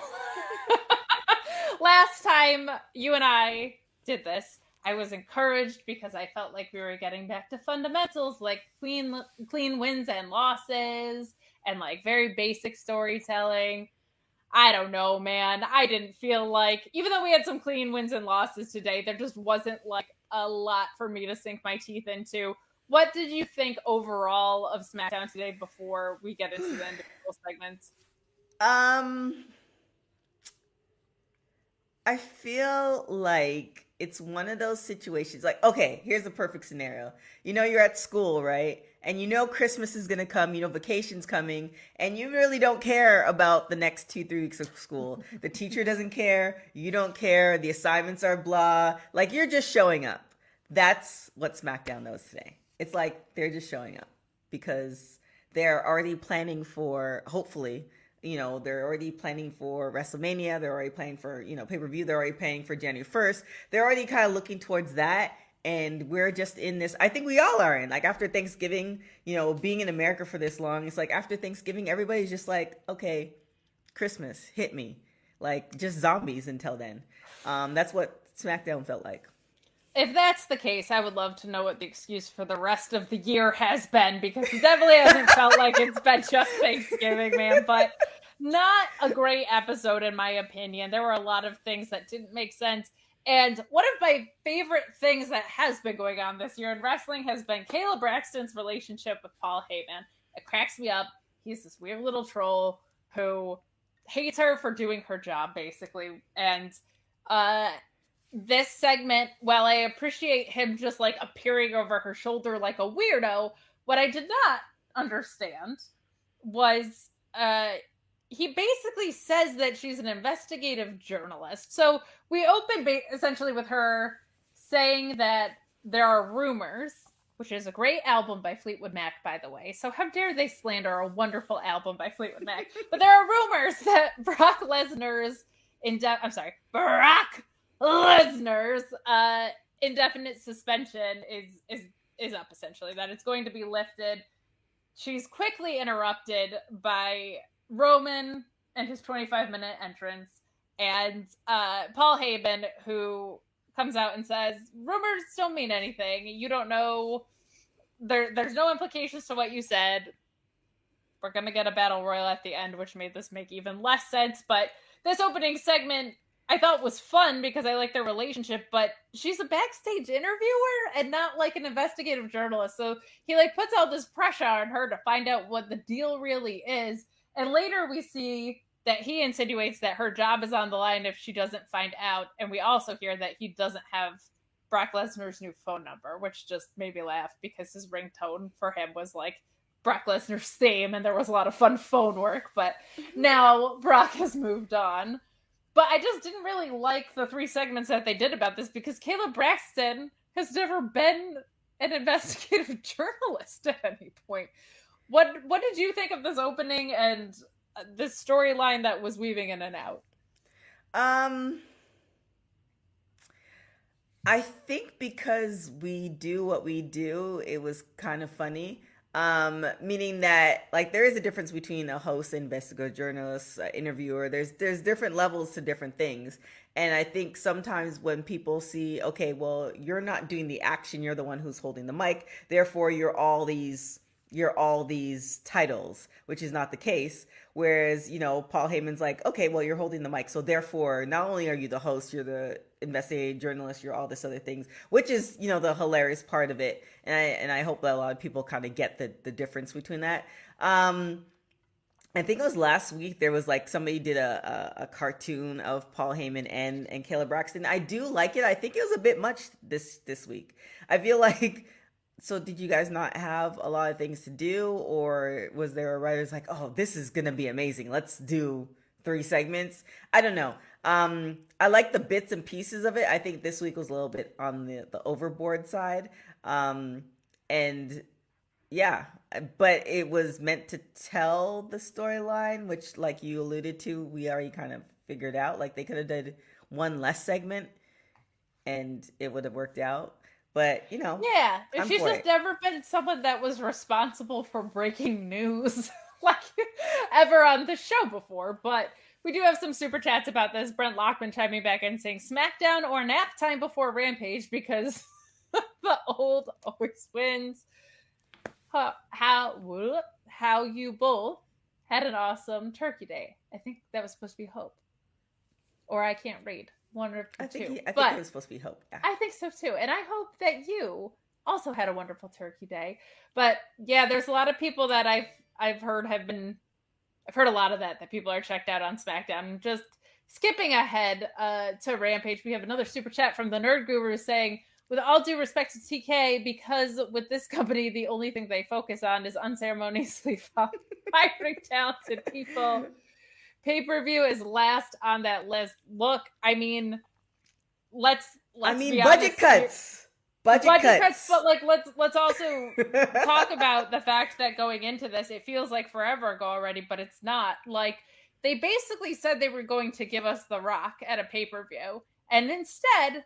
Last time you and I did this, I was encouraged because I felt like we were getting back to fundamentals like clean clean wins and losses and like very basic storytelling. I don't know, man. I didn't feel like, even though we had some clean wins and losses today, there just wasn't like a lot for me to sink my teeth into. What did you think overall of SmackDown today before we get into the individual segments? Um, I feel like it's one of those situations. Like, okay, here's a perfect scenario. You know, you're at school, right? And you know Christmas is going to come, you know vacation's coming, and you really don't care about the next two, three weeks of school. The teacher doesn't care, you don't care, the assignments are blah. Like, you're just showing up. That's what SmackDown does today. It's like they're just showing up because they're already planning for, hopefully, you know, they're already planning for WrestleMania. They're already planning for, you know, pay-per-view. They're already planning for January first. They're already kind of looking towards that. And we're just in this, I think we all are in, like after Thanksgiving, you know, being in America for this long, it's like after Thanksgiving, everybody's just like, okay, Christmas, hit me. Like just zombies until then. Um, that's what SmackDown felt like. If that's the case, I would love to know what the excuse for the rest of the year has been, because it definitely hasn't felt like it's been just Thanksgiving, man. But not a great episode, in my opinion. There were a lot of things that didn't make sense. And one of my favorite things that has been going on this year in wrestling has been Kayla Braxton's relationship with Paul Heyman. It cracks me up. He's this weird little troll who hates her for doing her job, basically. And, uh... this segment, while I appreciate him just like appearing over her shoulder like a weirdo, what I did not understand was uh, he basically says that she's an investigative journalist. So we open ba- essentially with her saying that there are rumors, which is a great album by Fleetwood Mac, by the way. So how dare they slander a wonderful album by Fleetwood Mac? But there are rumors that Brock Lesnar's inde- I'm sorry, Brock Lesnar's uh, indefinite suspension is is is up, essentially, that it's going to be lifted. She's quickly interrupted by Roman and his twenty-five minute entrance, and uh, Paul Heyman, who comes out and says, rumors don't mean anything. You don't know. There, there's no implications to what you said. We're going to get a battle royal at the end, which made this make even less sense. But this opening segment I thought was fun because I like their relationship, but she's a backstage interviewer and not like an investigative journalist. So he like puts all this pressure on her to find out what the deal really is. And later we see that he insinuates that her job is on the line if she doesn't find out. And we also hear that he doesn't have Brock Lesnar's new phone number, which just made me laugh because his ringtone for him was like Brock Lesnar's theme, and there was a lot of fun phone work. But now Brock has moved on. But I just didn't really like the three segments that they did about this because Kayla Braxton has never been an investigative journalist at any point. What what did you think of this opening and this storyline that was weaving in and out? Um, I think because we do what we do, it was kind of funny. Um, meaning that like there is a difference between a host, investigative journalist, uh, interviewer. There's there's different levels to different things, and I think sometimes when people see, okay, well, you're not doing the action, you're the one who's holding the mic, therefore you're all these you're all these titles, which is not the case. Whereas, you know, Paul Heyman's like, okay, well, you're holding the mic, so therefore not only are you the host, you're the investigative journalist, you're all this other things, which is, you know, the hilarious part of it. And I and I hope that a lot of people kind of get the, the difference between that. Um, I think it was last week, there was like somebody did a, a, a cartoon of Paul Heyman and, and Kayla Braxton. I do like it. I think it was a bit much this, this week. I feel like, so did you guys not have a lot of things to do? Or was there a writer's like, oh, this is going to be amazing, let's do three segments? I don't know. Um, I like the bits and pieces of it. I think this week was a little bit on the, the overboard side. Um, and yeah, but it was meant to tell the storyline, which like you alluded to, we already kind of figured out. Like they could have did one less segment and it would have worked out. But, you know. Yeah, if I'm she's just it. never been someone that was responsible for breaking news like ever on the show before. But we do have some super chats about this. Brent Lockman chiming back in saying SmackDown or nap time before Rampage because the old always wins. How, how, how you both had an awesome Turkey Day. I think that was supposed to be Hope. Or I can't read. One or I think, two. he, I think but it was supposed to be Hope. Yeah. I think so too. And I hope that you also had a wonderful Turkey Day. But yeah, there's a lot of people that I've I've heard have been I've heard a lot of that, that people are checked out on SmackDown. Just skipping ahead uh, to Rampage, we have another super chat from the Nerd Guru saying, with all due respect to T K, because with this company, the only thing they focus on is unceremoniously firing talented people. Pay-per-view is last on that list. Look, I mean, let's let's I mean, be budget honest cuts. Budget, budget cuts. cuts, but like let's let's also talk about the fact that going into this, it feels like forever ago already, but it's not. Like they basically said they were going to give us The Rock at a pay-per-view, and instead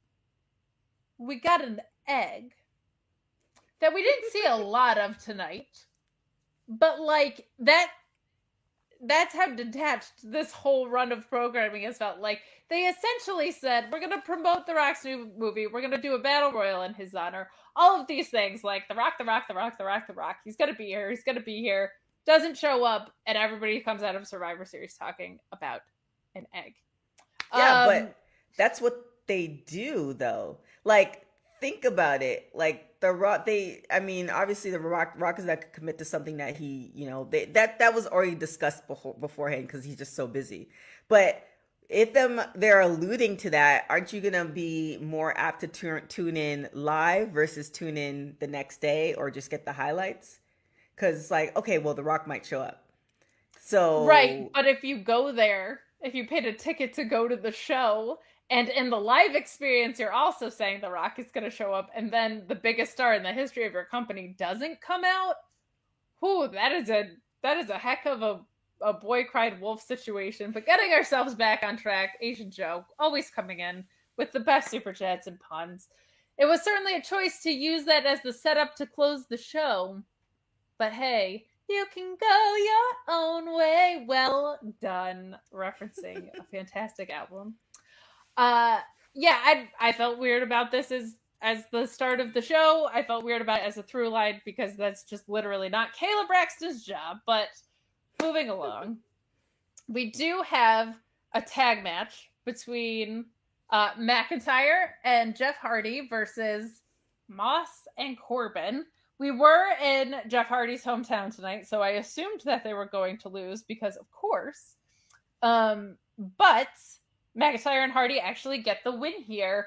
we got an egg that we didn't see a lot of tonight. But like that that's how detached this whole run of programming has felt. Like, they essentially said, we're going to promote The Rock's new movie. We're going to do a battle royal in his honor. All of these things, like The Rock, The Rock, The Rock, The Rock, The Rock. He's going to be here. He's going to be here. Doesn't show up, and everybody comes out of Survivor Series talking about an egg. Yeah, um, but that's what they do, though. Like, think about it. Like, The Rock, they, I mean, obviously the Rock, Rock is not going to commit to something that he, you know, they, that, that was already discussed before, beforehand because he's just so busy. But if them, they're alluding to that, aren't you going to be more apt to turn, tune in live versus tune in the next day or just get the highlights? Because it's like, okay, well, The Rock might show up. So right, but if you go there if you paid a ticket to go to the show, and in the live experience, you're also saying The Rock is going to show up, and then the biggest star in the history of your company doesn't come out, whew, that is a that is a heck of a, a boy cried wolf situation. But getting ourselves back on track, Asian Joe, always coming in with the best super chats and puns. It was certainly a choice to use that as the setup to close the show. But hey, you can go your own way. Well done. Referencing a fantastic album. Uh, yeah, I I felt weird about this as as the start of the show. I felt weird about it as a through line because that's just literally not Kayla Braxton's job. But moving along, we do have a tag match between uh, McIntyre and Jeff Hardy versus Moss and Corbin. We were in Jeff Hardy's hometown tonight, so I assumed that they were going to lose because, of course. Um, but McIntyre and Hardy actually get the win here.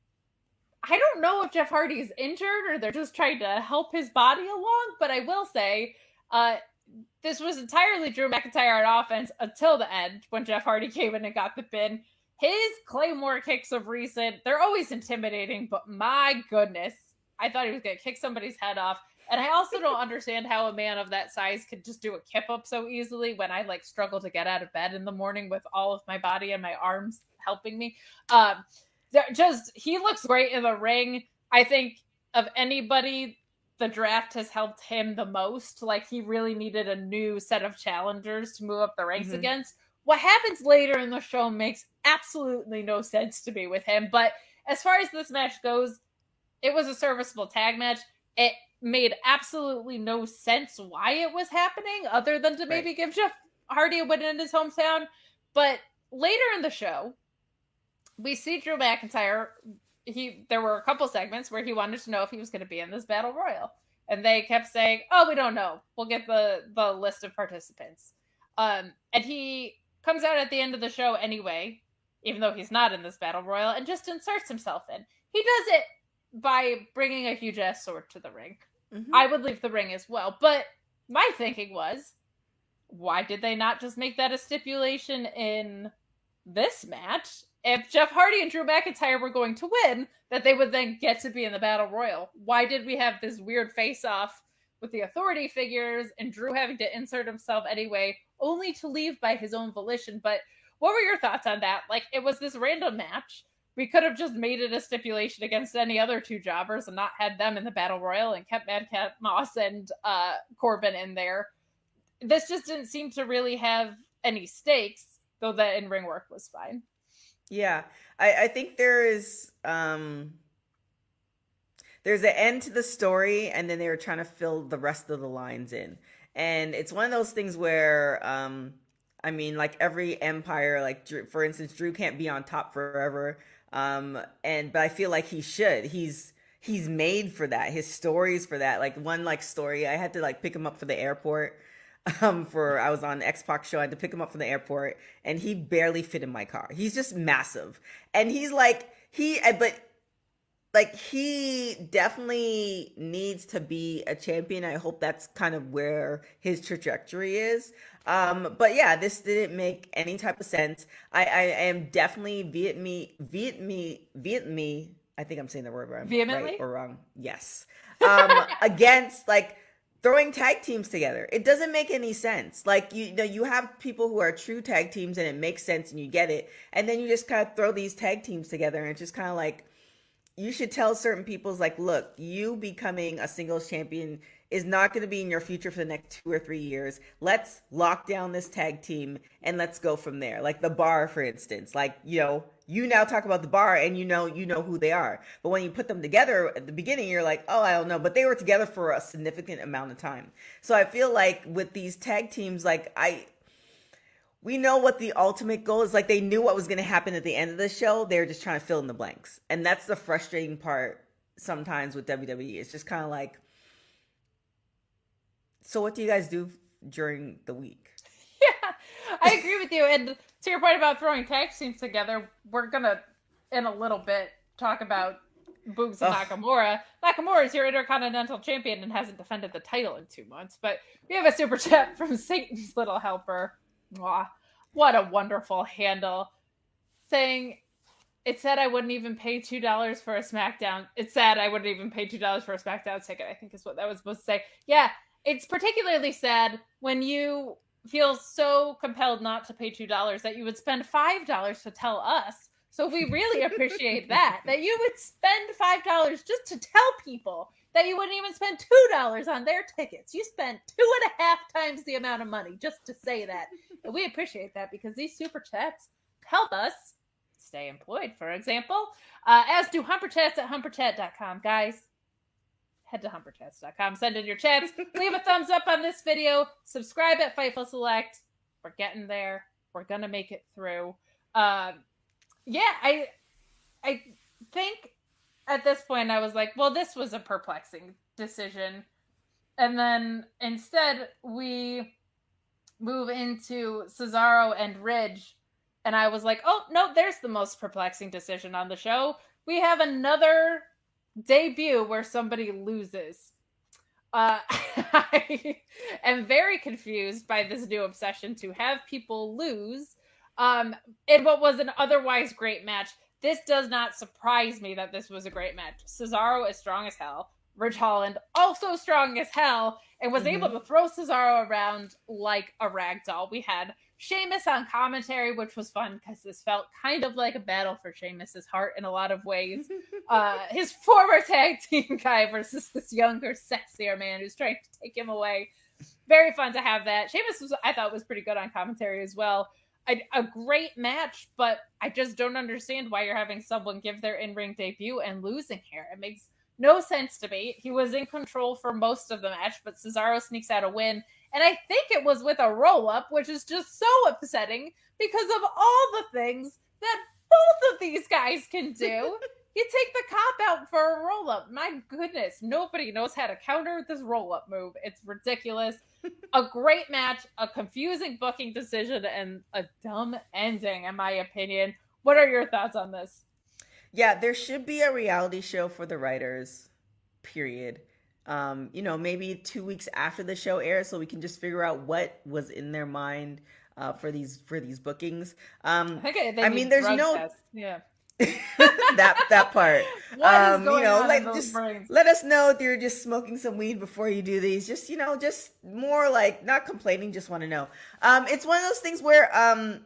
I don't know if Jeff Hardy is injured or they're just trying to help his body along, but I will say uh, this was entirely Drew McIntyre on offense until the end when Jeff Hardy came in and got the pin. His Claymore kicks of recent, they're always intimidating, but my goodness, I thought he was going to kick somebody's head off. And I also don't understand how a man of that size could just do a kip up so easily when I like struggle to get out of bed in the morning with all of my body and my arms helping me. Um, just, he looks great in the ring. I think of anybody, the draft has helped him the most. Like, he really needed a new set of challengers to move up the ranks mm-hmm. against. What happens later in the show makes absolutely no sense to me with him. But as far as this match goes, it was a serviceable tag match. It made absolutely no sense why it was happening other than to maybe right. give Jeff Hardy a win in his hometown. But later in the show, we see Drew McIntyre. He there were a couple segments where he wanted to know if he was going to be in this battle royal. And they kept saying, oh, we don't know. We'll get the, the list of participants. Um, and he comes out at the end of the show anyway, even though he's not in this battle royal, and just inserts himself in. He does it by bringing a huge ass sword to the ring. Mm-hmm. I would leave the ring as well. But my thinking was, why did they not just make that a stipulation in this match? If Jeff Hardy and Drew McIntyre were going to win, that they would then get to be in the Battle Royal. Why did we have this weird face-off with the authority figures and Drew having to insert himself anyway, only to leave by his own volition? But what were your thoughts on that? Like, it was this random match. We could have just made it a stipulation against any other two jobbers and not had them in the Battle Royal and kept Madcap Moss and uh, Corbin in there. This just didn't seem to really have any stakes, though the in-ring work was fine. Yeah, I, I think there is, um, there's an end to the story, and then they were trying to fill the rest of the lines in. And it's one of those things where, um, I mean, like every empire, like Drew, for instance, Drew can't be on top forever. Um, and, but I feel like he should, he's, he's made for that. His stories for that. Like one, like story, I had to like pick him up for the airport, um, for, I was on the X-Pac show. I had to pick him up from the airport and he barely fit in my car. He's just massive. And he's like, he, but like, he definitely needs to be a champion. I hope that's kind of where his trajectory is. Um, but yeah, this didn't make any type of sense. I, I am definitely Vietnamese, Vietnamese, Vietnamese. I think I'm saying the word right, right or wrong. Yes. Um, against like throwing tag teams together. It doesn't make any sense. Like, you, you know, you have people who are true tag teams and it makes sense and you get it. And then you just kind of throw these tag teams together and it's just kind of like, you should tell certain people's like, look, you becoming a singles champion is not going to be in your future for the next two or three years. Let's lock down this tag team and let's go from there. Like the Bar, for instance, like, you know, you now talk about the Bar and you know, you know who they are. But when you put them together at the beginning, you're like, oh, I don't know. But they were together for a significant amount of time. So I feel like with these tag teams, like I, we know what the ultimate goal is. Like they knew what was going to happen at the end of the show. They were just trying to fill in the blanks. And that's the frustrating part sometimes with W W E. It's just kind of like, so what do you guys do during the week? Yeah, I agree with you. And to your point about throwing tag teams together, we're going to, in a little bit, talk about Boogs and Ugh. Nakamura. Nakamura is your Intercontinental Champion and hasn't defended the title in two months. But we have a super chat from Satan's Little Helper. Mwah. What a wonderful handle. Saying, it said I wouldn't even pay two dollars for a SmackDown. It said I wouldn't even pay two dollars for a SmackDown ticket, I think is what that was supposed to say. Yeah, it's particularly sad when you feel so compelled not to pay two dollars that you would spend five dollars to tell us. So we really appreciate that, that you would spend five dollars just to tell people that you wouldn't even spend two dollars on their tickets. You spent two and a half times the amount of money just to say that. And we appreciate that because these super chats help us stay employed, for example, uh, as do Humperchats at humperchat dot com. Guys, head to humperchats dot com, send in your chats, leave a thumbs up on this video, subscribe at Fightful Select. We're getting there. We're going to make it through. Um, yeah, I, I think at this point I was like, well, this was a perplexing decision. And then instead we move into Cesaro and Ridge. And I was like, oh, no, there's the most perplexing decision on the show. We have another debut where somebody loses. Uh, I am very confused by this new obsession to have people lose um, in what was an otherwise great match. This does not surprise me that this was a great match. Cesaro is strong as hell. Ridge Holland also strong as hell and was mm-hmm. able to throw Cesaro around like a rag doll. We had Sheamus on commentary, which was fun because this felt kind of like a battle for Sheamus's heart in a lot of ways. uh, his former tag team guy versus this younger, sexier man who's trying to take him away. Very fun to have that. Sheamus, was, I thought, was pretty good on commentary as well. A, a great match, but I just don't understand why you're having someone give their in-ring debut and losing here. It makes no sense to me. He was in control for most of the match, but Cesaro sneaks out a win. And I think it was with a roll-up, which is just so upsetting because of all the things that both of these guys can do. You take the cop out for a roll-up. My goodness, nobody knows how to counter this roll-up move. It's ridiculous. A great match, a confusing booking decision, and a dumb ending, in my opinion. What are your thoughts on this? Yeah, there should be a reality show for the writers, period. Um, you know, maybe two weeks after the show airs so we can just figure out what was in their mind uh, for these for these bookings. Um, I, think I mean, there's no... Test. Yeah. that that part. What um, is going you know, on like in those just brains? Let us know if you're just smoking some weed before you do these. Just, you know, just more like not complaining, just want to know. Um, it's one of those things where um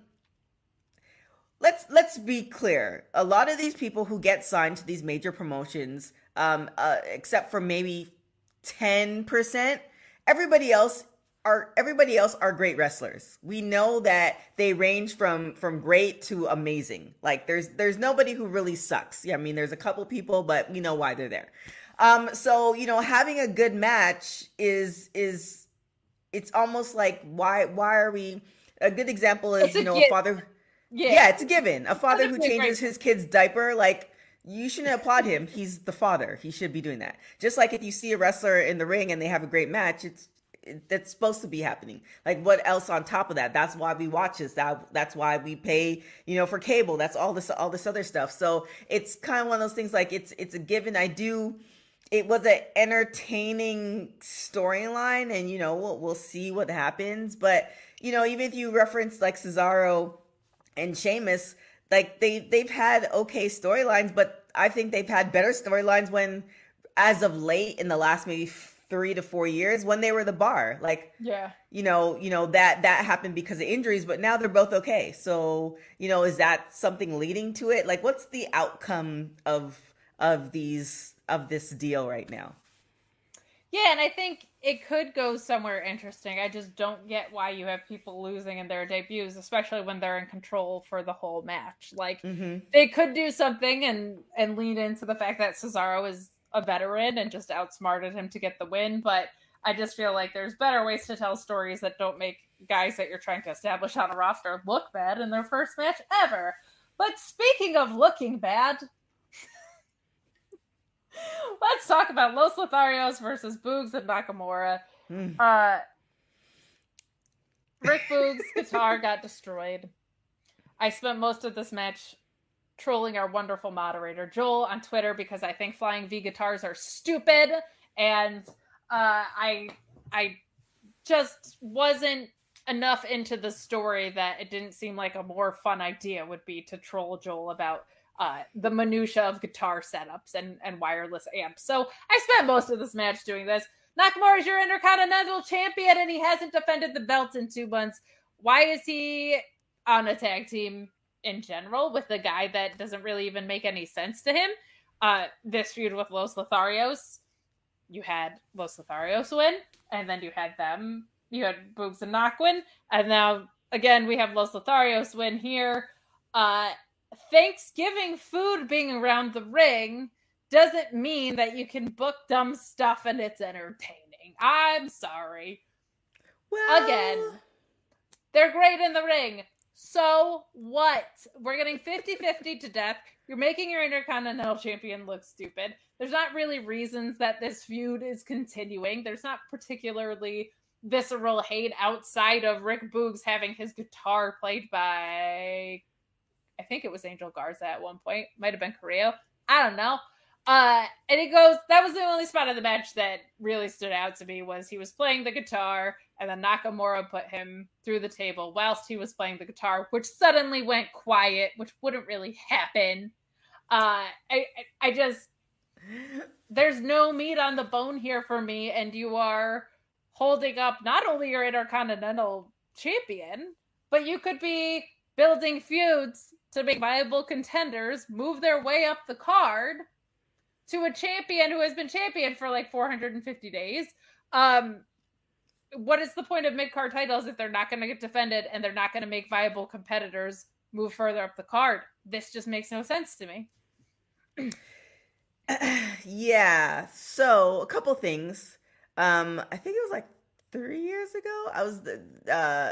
let's let's be clear. A lot of these people who get signed to these major promotions, um, uh, except for maybe ten percent, everybody else are everybody else are great wrestlers. We know that they range from from great to amazing. Like there's there's nobody who really sucks. Yeah, I mean there's a couple people, but we know why they're there. Um, so you know, having a good match is is it's almost like why why are we? A good example is you know a father. Yeah. yeah, it's a given. A father who changes his kid's diaper, like you shouldn't applaud him. He's the father. He should be doing that. Just like if you see a wrestler in the ring and they have a great match, it's that's supposed to be happening. Like what else on top of that? That's why we watch this. That that's why we pay, you know, for cable. That's all this all this other stuff. So it's kind of one of those things. Like it's it's a given. I do. It was an entertaining storyline, and you know we'll we'll see what happens. But you know, even if you reference like Cesaro and Sheamus, like they they've had okay storylines, but I think they've had better storylines when, as of late in the last maybe three to four years, when they were the bar. Like, yeah, you know, you know that that happened because of injuries, but now they're both okay. So, you know, is that something leading to it? Like, what's the outcome of of these of this deal right now? Yeah, and I think it could go somewhere interesting. I just don't get why you have people losing in their debuts, especially when they're in control for the whole match. Like, mm-hmm. they could do something and, and lean into the fact that Cesaro is a veteran and just outsmarted him to get the win. But I just feel like there's better ways to tell stories that don't make guys that you're trying to establish on a roster look bad in their first match ever. But speaking of looking bad... let's talk about Los Lotharios versus Boogs and Nakamura. Mm. Uh, Rick Boogs' guitar got destroyed. I spent most of this match trolling our wonderful moderator, Joel, on Twitter because I think Flying V guitars are stupid. And uh, I, I just wasn't enough into the story that it didn't seem like a more fun idea would be to troll Joel about uh, the minutia of guitar setups and, and wireless amps. So I spent most of this match doing this. Nakamura is your Intercontinental Champion, and he hasn't defended the belt in two months. Why is he on a tag team in general with a guy that doesn't really even make any sense to him? Uh, this feud with Los Lotharios, you had Los Lotharios win, and then you had them, you had Boogs and Knock win, and now, again, we have Los Lotharios win here. Uh, Thanksgiving food being around the ring doesn't mean that you can book dumb stuff and it's entertaining. I'm sorry. Well... Again, they're great in the ring. So what? We're getting fifty-fifty to death. You're making your Intercontinental Champion look stupid. There's not really reasons that this feud is continuing. There's not particularly visceral hate outside of Rick Boogs having his guitar played by, I think it was Angel Garza at one point. Might have been Carrillo. I don't know. Uh, and he goes, that was the only spot of the match that really stood out to me, was he was playing the guitar and then Nakamura put him through the table whilst he was playing the guitar, which suddenly went quiet, which wouldn't really happen. Uh, I, I just, there's no meat on the bone here for me, and you are holding up not only your Intercontinental Champion, but you could be building feuds to make viable contenders move their way up the card to a champion who has been champion for like four hundred fifty days. Um, what is the point of mid-card titles if they're not going to get defended and they're not going to make viable competitors move further up the card? This just makes no sense to me. Yeah. So a couple things. Um, I think it was like three years ago. I was the uh,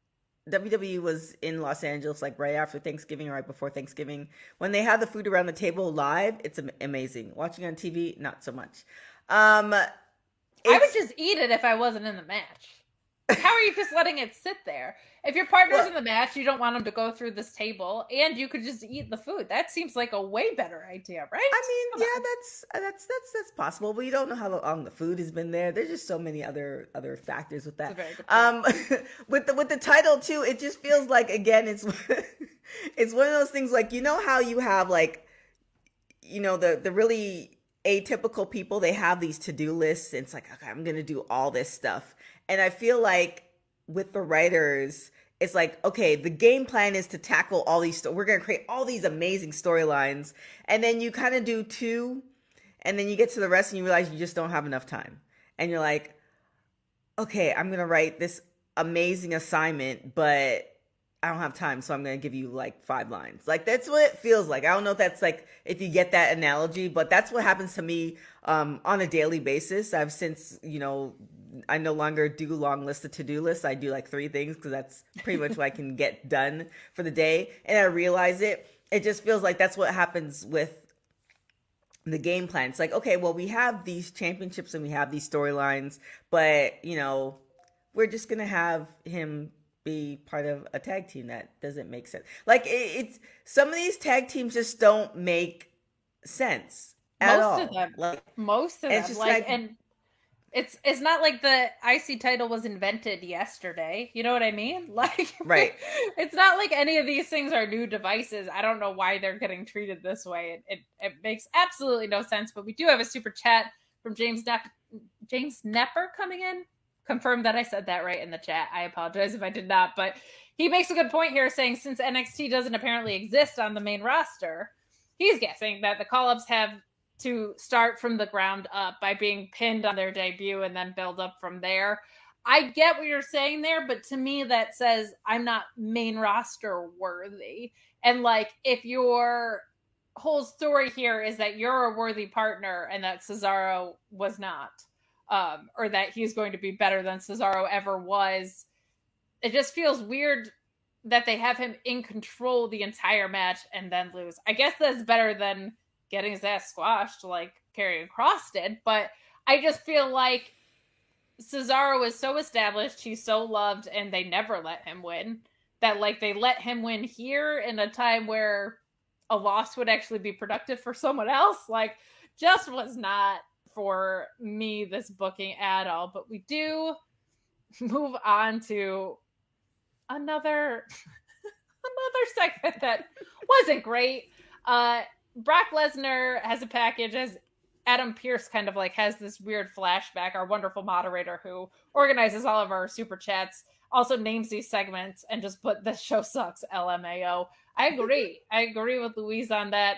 W W E was in Los Angeles like right after Thanksgiving or right before Thanksgiving. When they had the food around the table live, it's amazing. Watching on T V, not so much. Um, I would just eat it if I wasn't in the match. How are you just letting it sit there? If your partner's well, in the match, you don't want them to go through this table, and you could just eat the food. That seems like a way better idea, right? I mean, Come yeah, on. that's that's that's that's possible, but you don't know how long the food has been there. There's just so many other other factors with that. Um, with the with the title too, it just feels like again, it's it's one of those things like, you know how you have like, you know, the the really atypical people, they have these to-do lists. And it's like, okay, I'm gonna do all this stuff. And I feel like with the writers, it's like, okay, the game plan is to tackle all these, we're going to create all these amazing storylines. And then you kind of do two, and then you get to the rest and you realize you just don't have enough time. And you're like, okay, I'm going to write this amazing assignment, but I don't have time. So I'm going to give you like five lines. Like, that's what it feels like. I don't know if that's like, if you get that analogy, but that's what happens to me um, on a daily basis. I've since, you know, I no longer do long list of to-do lists. I do like three things because that's pretty much what I can get done for the day. And I realize it. It just feels like that's what happens with the game plan. It's like, okay, well, we have these championships and we have these storylines, but, you know, we're just going to have him be part of a tag team. That doesn't make sense. Like, it, it's some of these tag teams just don't make sense at Most all. of them. Like, Most of them. just like, like and It's it's not like the I C title was invented yesterday. You know what I mean? Like, right. It's not like any of these things are new devices. I don't know why they're getting treated this way. It it, it makes absolutely no sense. But we do have a super chat from James Nepp, James Nepper coming in. Confirm that I said that right in the chat. I apologize if I did not. But he makes a good point here, saying since N X T doesn't apparently exist on the main roster, he's guessing that the call-ups have to start from the ground up by being pinned on their debut and then build up from there. I get what you're saying there, but to me that says I'm not main roster worthy. And like, if your whole story here is that you're a worthy partner and that Cesaro was not, um, or that he's going to be better than Cesaro ever was, it just feels weird that they have him in control the entire match and then lose. I guess that's better than getting his ass squashed like Karrion Kross did, but I just feel like Cesaro is so established, he's so loved, and they never let him win, that like they let him win here in a time where a loss would actually be productive for someone else. Like, just was not for me, this booking at all. But we do move on to another another segment that wasn't great. Uh, Brock Lesnar has a package as Adam Pearce kind of like has this weird flashback. Our wonderful moderator who organizes all of our super chats also names these segments and just put "this show sucks" L M A O. I agree. I agree with Louise on that.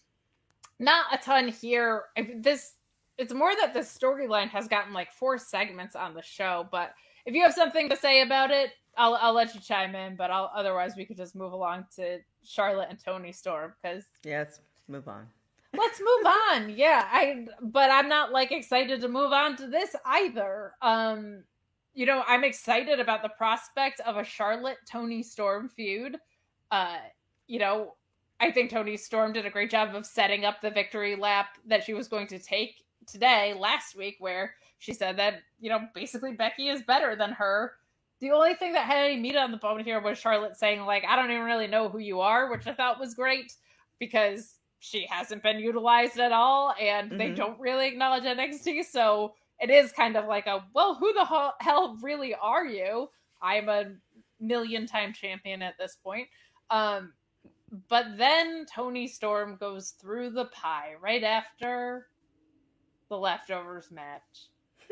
Not a ton here. This it's more that the storyline has gotten like four segments on the show. But if you have something to say about it, I'll I'll let you chime in. But I'll, otherwise, we could just move along to Charlotte and Toni Storm because yeah, let's move on. Let's move on. Yeah, I. But I'm not like excited to move on to this either. Um, you know, I'm excited about the prospect of a Charlotte Toni Storm feud. Uh, you know, I think Toni Storm did a great job of setting up the victory lap that she was going to take today, last week, where she said that, you know, basically Becky is better than her. The only thing that had any meat on the bone here was Charlotte saying, like, I don't even really know who you are, which I thought was great because she hasn't been utilized at all, and mm-hmm. they don't really acknowledge N X T, so it is kind of like a, well, who the ho- hell really are you? I'm a million-time champion at this point. Um, but then Toni Storm goes through the pie right after the Leftovers match.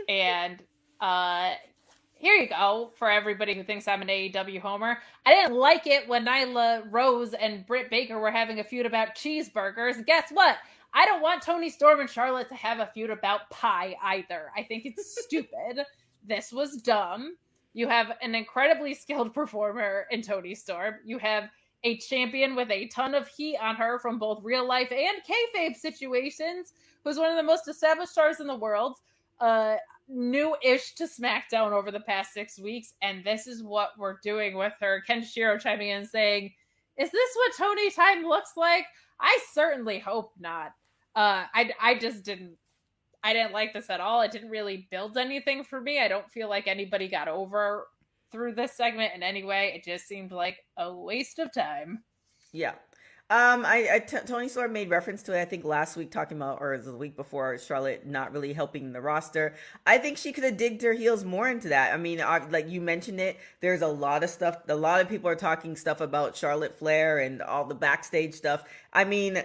And uh, here you go, for everybody who thinks I'm an A E W homer. I didn't like it when Nyla Rose and Britt Baker were having a feud about cheeseburgers. Guess what? I don't want Toni Storm and Charlotte to have a feud about pie either. I think it's stupid. This was dumb. You have an incredibly skilled performer in Toni Storm. You have a champion with a ton of heat on her from both real life and kayfabe situations, who's one of the most established stars in the world. Uh, new-ish to SmackDown over the past six weeks, and this is what we're doing with her. Ken Shiro chiming in saying, is this what Toni time looks like? I certainly hope not. Uh, I, I just didn't, I didn't like this at all. It didn't really build anything for me. I don't feel like anybody got over through this segment in any way. It just seemed like a waste of time. Yeah. Um, I, I t- Toni Storm made reference to it, I think, last week, talking about, or the week before, Charlotte not really helping the roster. I think she could have digged her heels more into that. I mean, I, like you mentioned it, there's a lot of stuff. A lot of people are talking stuff about Charlotte Flair and all the backstage stuff. I mean,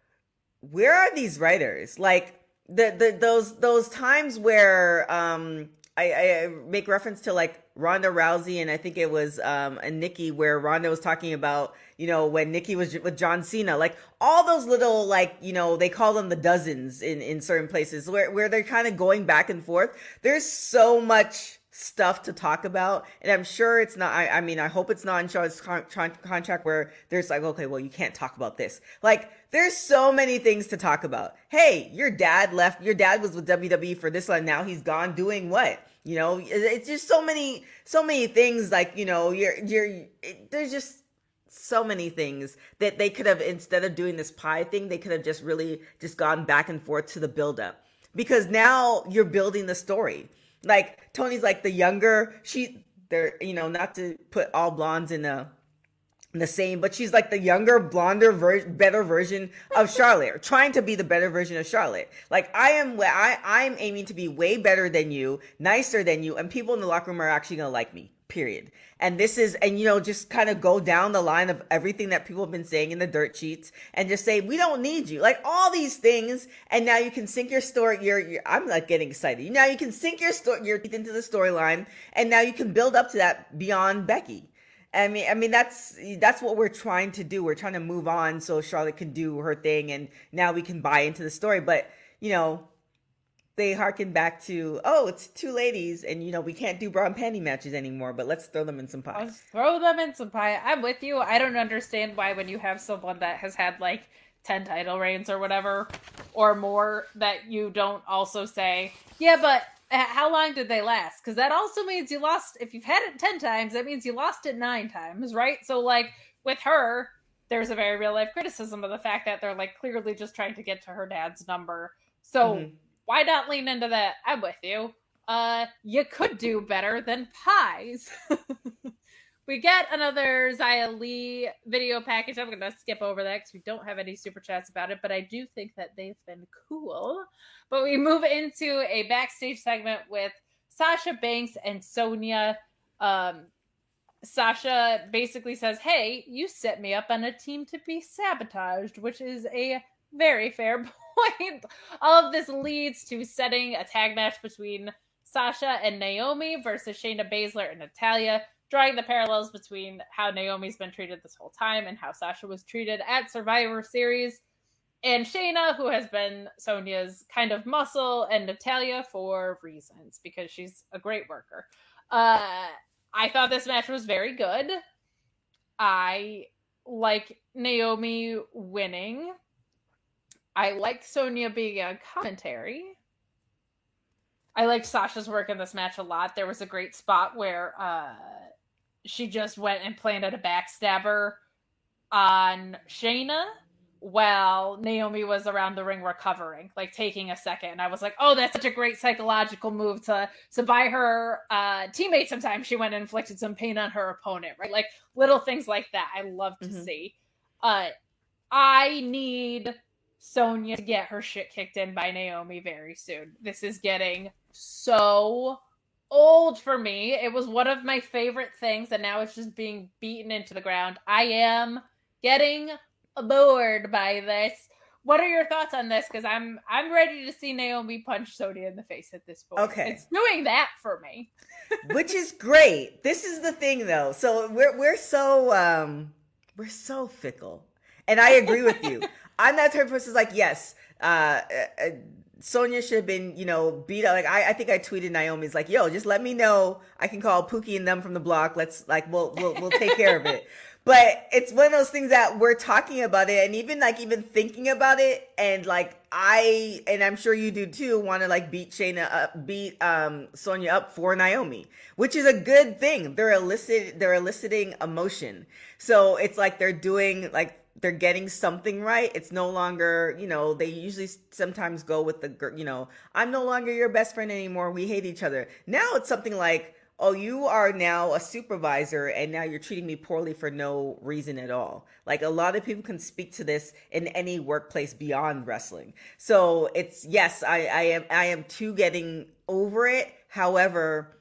where are these writers? Like the the those those times where um. I, I make reference to like Ronda Rousey, and I think it was um, a Nikki, where Ronda was talking about, you know, when Nikki was with John Cena, like all those little, like, you know, they call them the dozens in, in certain places where, where they're kind of going back and forth. There's so much stuff to talk about, and I'm sure it's not, I, I mean, I hope it's not in Charlotte's con- con- contract where there's like, okay, well, you can't talk about this. Like, there's so many things to talk about. Hey, your dad left, your dad was with W W E for this one, now he's gone doing what? You know, it's just so many, so many things, like, you know, you're, you're, it, there's just so many things that they could have, instead of doing this pie thing, they could have just really just gone back and forth to the buildup, because now you're building the story. Like, Toni's like the younger, she, they're, you know, not to put all blondes in a, in the same, but she's like the younger, blonder, ver- better version of Charlotte, or trying to be the better version of Charlotte. Like, I am, I, I'm aiming to be way better than you, nicer than you, and people in the locker room are actually going to like me, period. And this is, and you know, just kind of go down the line of everything that people have been saying in the dirt sheets and just say, we don't need you. Like, all these things. And now you can sink your story. Your, your I'm like getting excited. Now you can sink your story, your teeth into the storyline. And now you can build up to that beyond Becky. I mean, I mean, that's, that's what we're trying to do. We're trying to move on so Charlotte can do her thing. And now we can buy into the story. But, you know, they harken back to, oh, it's two ladies, and, you know, we can't do bra and panty matches anymore, but let's throw them in some pie. Let's throw them in some pie. I'm with you. I don't understand why, when you have someone that has had, like, ten title reigns or whatever, or more, that you don't also say, yeah, but how long did they last? Because that also means you lost, if you've had it ten times, that means you lost it nine times, right? So, like, with her, there's a very real-life criticism of the fact that they're, like, clearly just trying to get to her dad's number. So, mm-hmm. Why not lean into that? I'm with you. Uh, you could do better than pies. We get another Xia Li video package. I'm going to skip over that because we don't have any super chats about it, but I do think that they've been cool. But we move into a backstage segment with Sasha Banks and Sonya. Um, Sasha basically says, hey, you set me up on a team to be sabotaged, which is a very fair point. All of this leads to setting a tag match between Sasha and Naomi versus Shayna Baszler and Natalya, drawing the parallels between how Naomi's been treated this whole time and how Sasha was treated at Survivor Series. And Shayna, who has been Sonya's kind of muscle, and Natalya for reasons, because she's a great worker. Uh, I thought this match was very good. I like Naomi winning. I like Sonya being on commentary. I liked Sasha's work in this match a lot. There was a great spot where uh, she just went and planted a backstabber on Shayna while Naomi was around the ring recovering, like taking a second. And I was like, oh, that's such a great psychological move to, to buy her uh, teammate sometimes. She went and inflicted some pain on her opponent, right? Like little things like that I love to mm-hmm. see. Uh, I need Sonya to get her shit kicked in by Naomi very soon. This is getting so old for me. It was one of my favorite things, and now it's just being beaten into the ground. I am getting bored by this. What are your thoughts on this? Because I'm I'm ready to see Naomi punch Sonya in the face at this point. Okay, it's doing that for me, which is great. This is the thing, though. So we're we're so um we're so fickle, and I agree with you. I'm that type of person who's like, yes, uh, uh, Sonya should have been, you know, beat up. Like I, I think I tweeted Naomi's like, yo, just let me know. I can call Pookie and them from the block. Let's like we'll we'll we'll take care of it. But it's one of those things that we're talking about it, and even like even thinking about it, and like I and I'm sure you do too, want to like beat Shayna up, beat um Sonya up for Naomi, which is a good thing. They're elicit they're eliciting emotion, so it's like they're doing like they're getting something right. It's no longer, you know, they usually sometimes go with the, you know, I'm no longer your best friend anymore. We hate each other. Now it's something like, oh, you are now a supervisor and now you're treating me poorly for no reason at all. Like a lot of people can speak to this in any workplace beyond wrestling. So it's, yes, I, I am, I am too getting over it. However,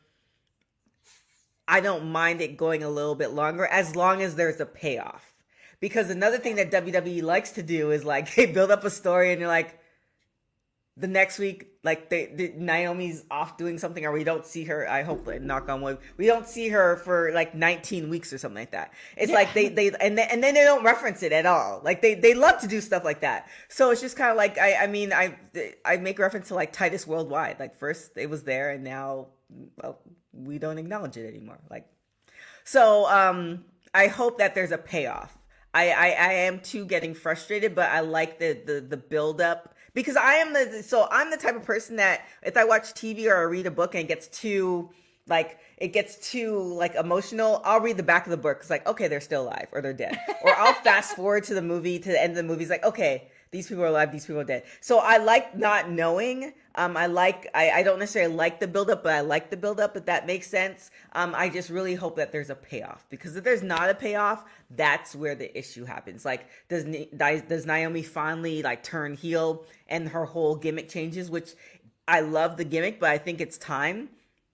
I don't mind it going a little bit longer as long as there's a payoff. Because another thing that W W E likes to do is like they build up a story and you're like, the next week, like they, they, Naomi's off doing something, or we don't see her. I hope, knock on wood, we don't see her for like nineteen weeks or something like that. It's yeah. like they they and then, and then they don't reference it at all. Like they they love to do stuff like that. So it's just kind of like I I mean I I make reference to like Titus Worldwide. Like first it was there and now well, we don't acknowledge it anymore. Like so um I hope that there's a payoff. I, I, I am too getting frustrated, but I like the, the, the build up because I am the, so I'm the type of person that if I watch T V or I read a book and it gets too, like, it gets too, like, emotional, I'll read the back of the book. It's like, okay, they're still alive or they're dead. Or I'll fast forward to the movie, to the end of the movie. It's like, okay, these people are alive, these people are dead. So I like not knowing. Um, I like, I, I don't necessarily like the buildup, but I like the buildup, if that makes sense. Um, I just really hope that there's a payoff, because if there's not a payoff, that's where the issue happens. Like, does, does Naomi finally like turn heel and her whole gimmick changes, which I love the gimmick, but I think it's time.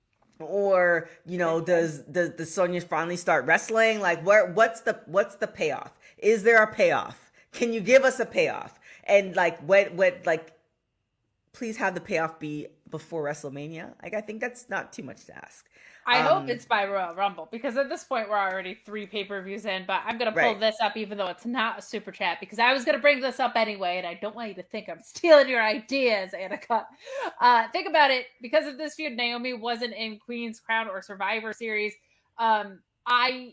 Or, you know, does, does, does Sonya finally start wrestling? Like, where, what's the, what's the payoff? Is there a payoff? Can you give us a payoff? And like, what, what, like, please have the payoff be before WrestleMania. Like, I think that's not too much to ask. I um, hope it's by Royal Rumble, because at this point we're already three pay-per-views in, but I'm going to pull right. this up even though it's not a super chat, because I was going to bring this up anyway, and I don't want you to think I'm stealing your ideas, Annika. Uh, think about it. Because of this feud, Naomi wasn't in Queen's Crown or Survivor Series. Um, I...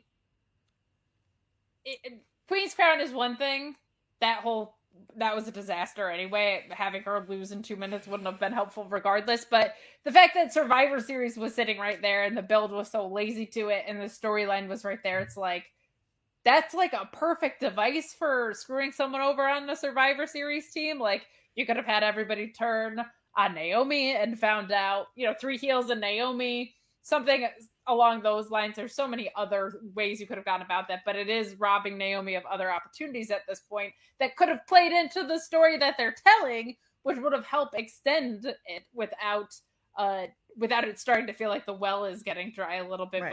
It, Queen's Crown is one thing. That whole... That was a disaster anyway. Having her lose in two minutes wouldn't have been helpful regardless. But the fact that Survivor Series was sitting right there and the build was so lazy to it and the storyline was right there, it's like, that's like a perfect device for screwing someone over on the Survivor Series team. Like, you could have had everybody turn on Naomi and found out, you know, three heels and Naomi, something along those lines. There's so many other ways you could have gone about that, but it is robbing Naomi of other opportunities at this point that could have played into the story that they're telling, which would have helped extend it without uh without it starting to feel like the well is getting dry a little bit. Right. But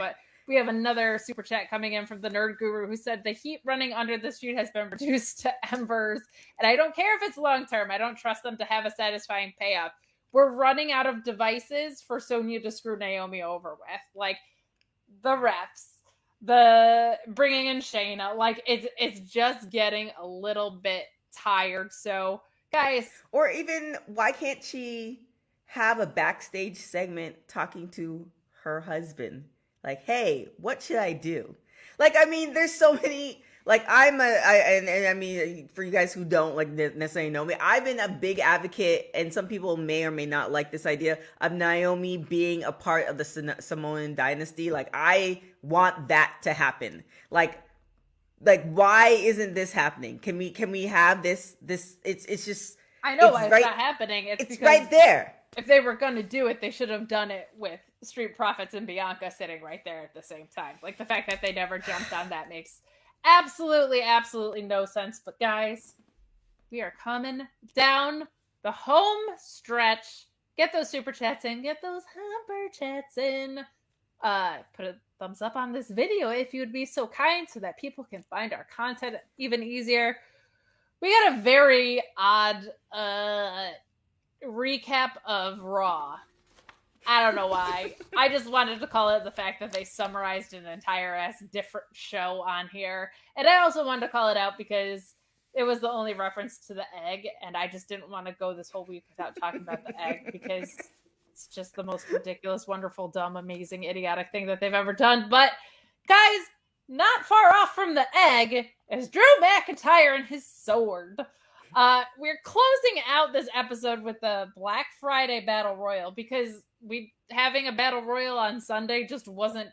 We have another super chat coming in from the Nerd Guru who said the heat running under the street has been reduced to embers. And I don't care if it's long term. I don't trust them to have a satisfying payoff. We're running out of devices for Sonya to screw Naomi over with. Like the refs, the bringing in Shayna. Like it's, it's just getting a little bit tired. So guys. Or even why can't she have a backstage segment talking to her husband? Like, hey, what should I do? Like, I mean, there's so many, like, I'm a, I, and, and I mean, for you guys who don't, like, necessarily know me, I've been a big advocate, and some people may or may not like this idea of Naomi being a part of the Samoan dynasty. Like, I want that to happen. Like, like, why isn't this happening? Can we, can we have this, this, it's, it's just. I know it's why right, it's not happening. It's, it's because right there. If they were going to do it, they should have done it with Street Profits and Bianca sitting right there at the same time. Like, the fact that they never jumped on that makes absolutely, absolutely no sense. But guys, we are coming down the home stretch. Get those super chats in. Get those humper chats in. Uh, put a thumbs up on this video if you would be so kind so that people can find our content even easier. We got a very odd uh, recap of Raw. I don't know why. I just wanted to call it the fact that they summarized an entire ass different show on here. And I also wanted to call it out because it was the only reference to the egg, and I just didn't want to go this whole week without talking about the egg because it's just the most ridiculous, wonderful, dumb, amazing, idiotic thing that they've ever done. But guys, not far off from the egg is Drew McIntyre and his sword. Uh, we're closing out this episode with the Black Friday Battle Royal because we having a Battle Royal on Sunday just wasn't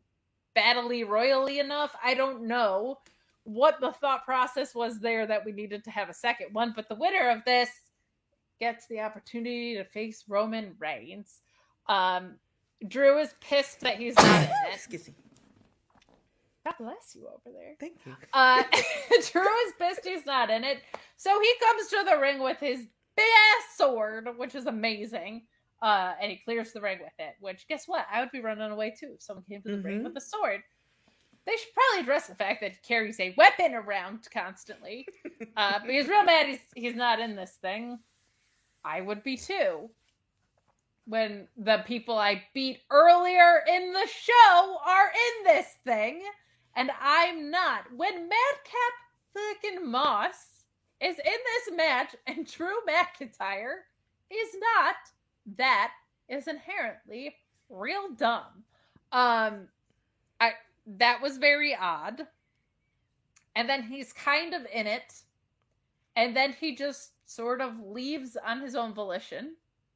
battly royally enough. I don't know what the thought process was there that we needed to have a second one, but the winner of this gets the opportunity to face Roman Reigns. Um, Drew is pissed that he's not in it. Excuse me. God bless you over there. Thank you. Uh, Drew is pissed he's not in it. So he comes to the ring with his big ass sword, which is amazing. Uh, and he clears the ring with it, which guess what? I would be running away too if someone came to the mm-hmm. ring with a sword. They should probably address the fact that he carries a weapon around constantly. Uh, but he's real mad he's, he's not in this thing. I would be too. When the people I beat earlier in the show are in this thing. And I'm not. When Madcap fucking Moss is in this match and Drew McIntyre is not, that is inherently real dumb. Um, I that was very odd. And then he's kind of in it. And then he just sort of leaves on his own volition.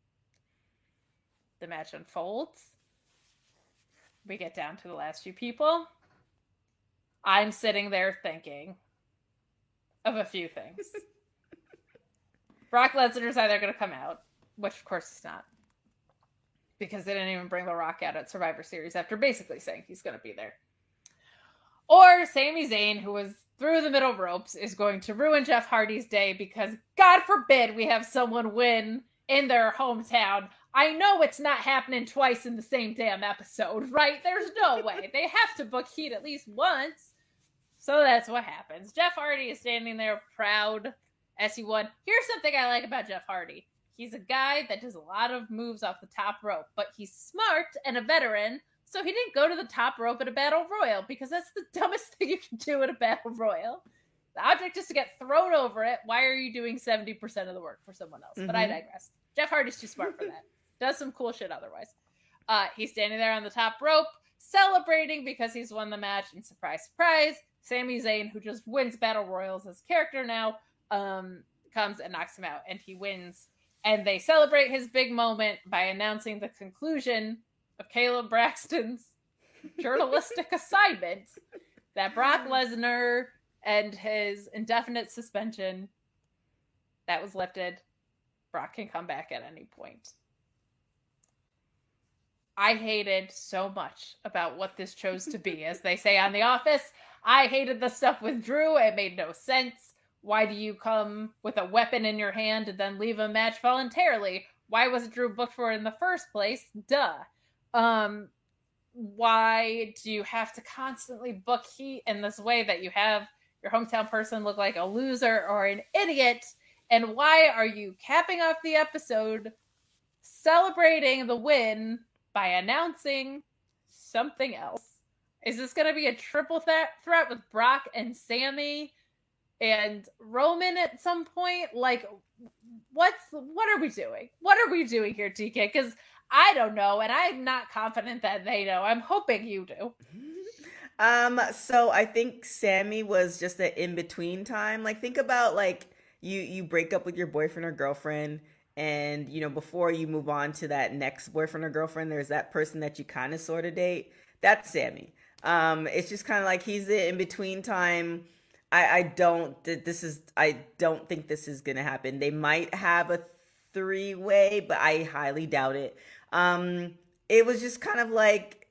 The match unfolds. We get down to the last few people. I'm sitting there thinking of a few things. Brock Lesnar's either going to come out, which of course he's not, because they didn't even bring The Rock out at Survivor Series after basically saying he's going to be there. Or Sami Zayn, who was through the middle ropes, is going to ruin Jeff Hardy's day because, God forbid, we have someone win in their hometown. I know it's not happening twice in the same damn episode, right? There's no way. They have to book heat at least once. So that's what happens. Jeff Hardy is standing there proud as he won. Here's something I like about Jeff Hardy. He's a guy that does a lot of moves off the top rope, but he's smart and a veteran, so he didn't go to the top rope at a battle royal because that's the dumbest thing you can do at a battle royal. The object is to get thrown over it. Why are you doing seventy percent of the work for someone else? Mm-hmm. But I digress. Jeff Hardy's too smart for that. Does some cool shit otherwise. Uh, he's standing there on the top rope, celebrating because he's won the match, and surprise, surprise, Sami Zayn, who just wins battle royals as character now, um, comes and knocks him out, and he wins. And they celebrate his big moment by announcing the conclusion of Caleb Braxton's journalistic assignment that Brock Lesnar and his indefinite suspension that was lifted. Brock can come back at any point. I hated so much about what this chose to be. As they say on The Office, I hated the stuff with Drew. It made no sense. Why do you come with a weapon in your hand and then leave a match voluntarily? Why was Drew booked for it in the first place? Duh. Um, why do you have to constantly book heat in this way that you have your hometown person look like a loser or an idiot? And why are you capping off the episode celebrating the win by announcing something else? Is this going to be a triple th- threat with Brock and Sami and Roman at some point? Like, what's what are we doing? What are we doing here, T K? Because I don't know, and I'm not confident that they know. I'm hoping you do. Um, so I think Sami was just an in-between time. Like, think about, like, you, you break up with your boyfriend or girlfriend, and, you know, before you move on to that next boyfriend or girlfriend, there's that person that you kind of sort of date. That's Sami. Um, it's just kind of like he's the in-between time. I, I don't, this is, I don't think this is going to happen. They might have a three-way, but I highly doubt it. Um, it was just kind of like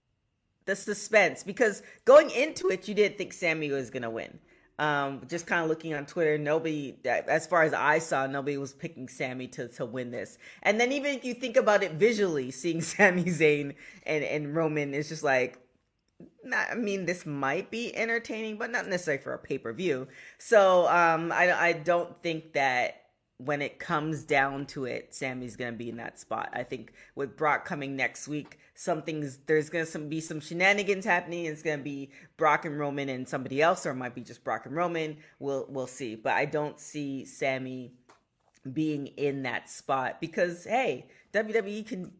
the suspense, because going into it, you didn't think Sami was going to win. Um, just kind of looking on Twitter, nobody, as far as I saw, nobody was picking Sami to, to win this. And then even if you think about it visually, seeing Sami Zayn and, and Roman is just like, not, I mean, this might be entertaining, but not necessarily for a pay-per-view. So um, I, I don't think that when it comes down to it, Sami's going to be in that spot. I think with Brock coming next week, something's, there's going to be some shenanigans happening. It's going to be Brock and Roman and somebody else, or it might be just Brock and Roman. We'll, we'll see. But I don't see Sami being in that spot because, hey, W W E can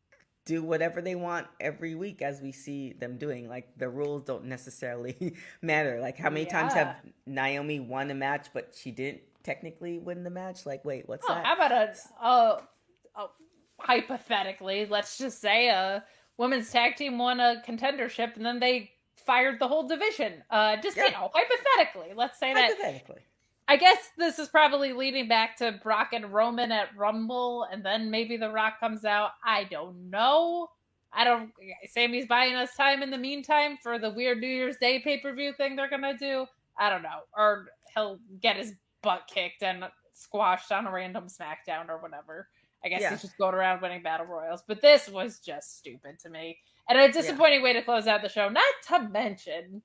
do whatever they want every week, as we see them doing. Like, the rules don't necessarily matter. Like, how many yeah. times have Naomi won a match, but she didn't technically win the match? Like, wait, what's oh, that? How about a, a, a hypothetically, let's just say a women's tag team won a contendership and then they fired the whole division. Uh, just, yeah. you know, hypothetically, let's say that. Hypothetically. I guess this is probably leading back to Brock and Roman at Rumble, and then maybe The Rock comes out. I don't know. I don't. Sami's buying us time in the meantime for the weird New Year's Day pay-per-view thing they're gonna do. I don't know. Or he'll get his butt kicked and squashed on a random SmackDown or whatever. I guess yeah. he's just going around winning battle royals. But this was just stupid to me. And a disappointing yeah. way to close out the show. Not to mention,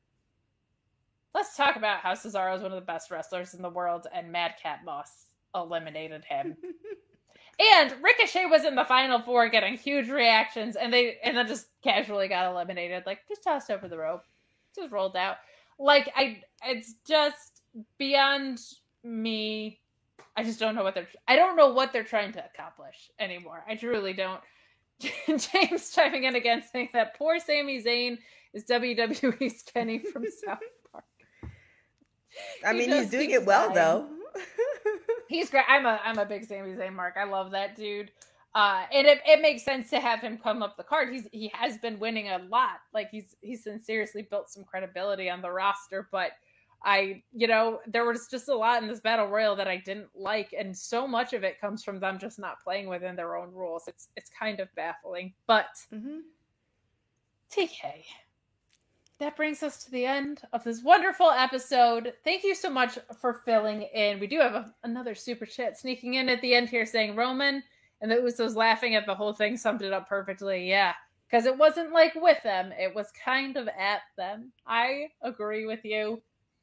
let's talk about how Cesaro is one of the best wrestlers in the world and Madcap Moss eliminated him. And Ricochet was in the final four getting huge reactions, and they and then just casually got eliminated. Like, just tossed over the rope. Just rolled out. Like, I it's just beyond me. I just don't know what they're I don't know what they're trying to accomplish anymore. I truly don't. James chiming in again saying that poor Sami Zayn is W W E's Kenny from South Park. I mean, he he's doing it well, though. He's great. I'm a I'm a big Sami Zayn mark. I love that dude. Uh, and it, it makes sense to have him come up the card. He's he has been winning a lot. Like, he's he's seriously built some credibility on the roster. But I, you know, there was just a lot in this battle royal that I didn't like, and so much of it comes from them just not playing within their own rules. It's it's kind of baffling. But mm-hmm. T K. That brings us to the end of this wonderful episode. Thank you so much for filling in. We do have a, another super chat sneaking in at the end here saying Roman, and the Usos laughing at the whole thing summed it up perfectly. Yeah, because it wasn't like with them. It was kind of at them. I agree with you.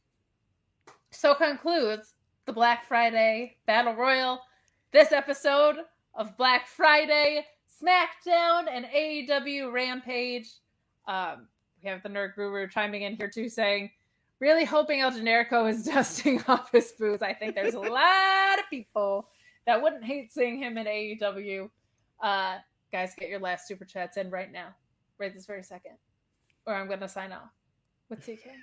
So concludes the Black Friday Battle Royal. This episode of Black Friday, SmackDown, and A E W Rampage. Um... We have the Nerd Guru chiming in here too, saying, really hoping El Generico is dusting off his boots. I think there's a lot of people that wouldn't hate seeing him in A E W. Uh, guys, get your last super chats in right now, right this very second, or I'm going to sign off with T K.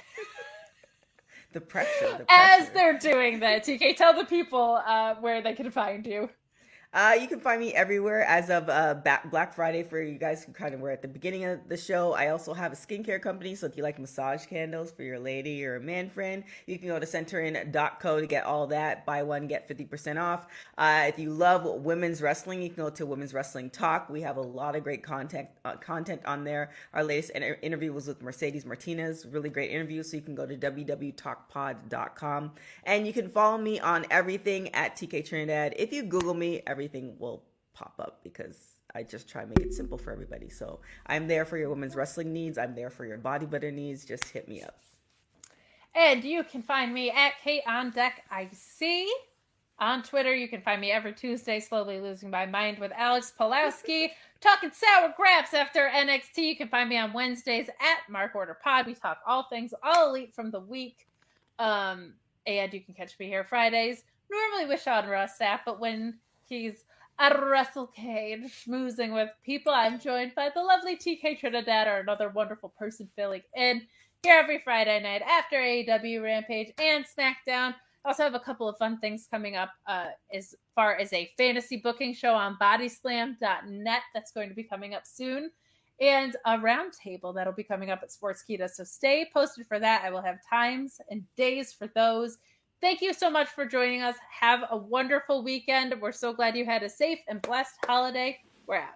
the, pressure, the pressure. As they're doing that, T K, tell the people uh, where they can find you. Uh, you can find me everywhere as of uh, Black Friday for you guys who kind of were at the beginning of the show. I also have a skincare company, so if you like massage candles for your lady or a man friend, you can go to centerin dot co to get all that. Buy one, get fifty percent off. Uh, if you love women's wrestling, you can go to Women's Wrestling Talk. We have a lot of great content uh, content on there. Our latest inter- interview was with Mercedes Martinez. Really great interview, so you can go to w w w dot talk pod dot com. And you can follow me on everything at T K Trinidad. If you Google me, everything will pop up because I just try and make it simple for everybody. So I'm there for your women's wrestling needs. I'm there for your bodybuilder needs. Just hit me up. And you can find me at Kate on Deck I C. On Twitter, you can find me every Tuesday, slowly losing my mind with Alex Pulowski, talking sour graps after N X T. You can find me on Wednesdays at Mark Order Pod. We talk all things All Elite from the week. Um, and you can catch me here Fridays, normally with Sean Ross Sapp, but when he's at Wrestle Cage schmoozing with people, I'm joined by the lovely T K Trinidad, or another wonderful person filling in here every Friday night after A E W Rampage and SmackDown. I also have a couple of fun things coming up uh, as far as a fantasy booking show on body slam dot net that's going to be coming up soon, and a roundtable that'll be coming up at Sportskeeda. So stay posted for that. I will have times and days for those. Thank you so much for joining us. Have a wonderful weekend. We're so glad you had a safe and blessed holiday. We're out.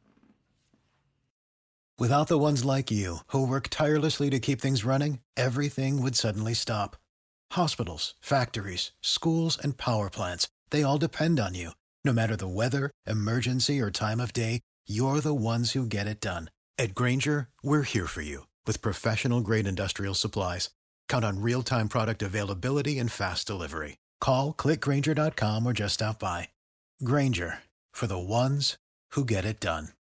Without the ones like you, who work tirelessly to keep things running, everything would suddenly stop. Hospitals, factories, schools, and power plants, they all depend on you. No matter the weather, emergency, or time of day, you're the ones who get it done. At Grainger, we're here for you with professional-grade industrial supplies. Count on real-time product availability and fast delivery. Call, click Grainger dot com, or just stop by. Grainger, for the ones who get it done.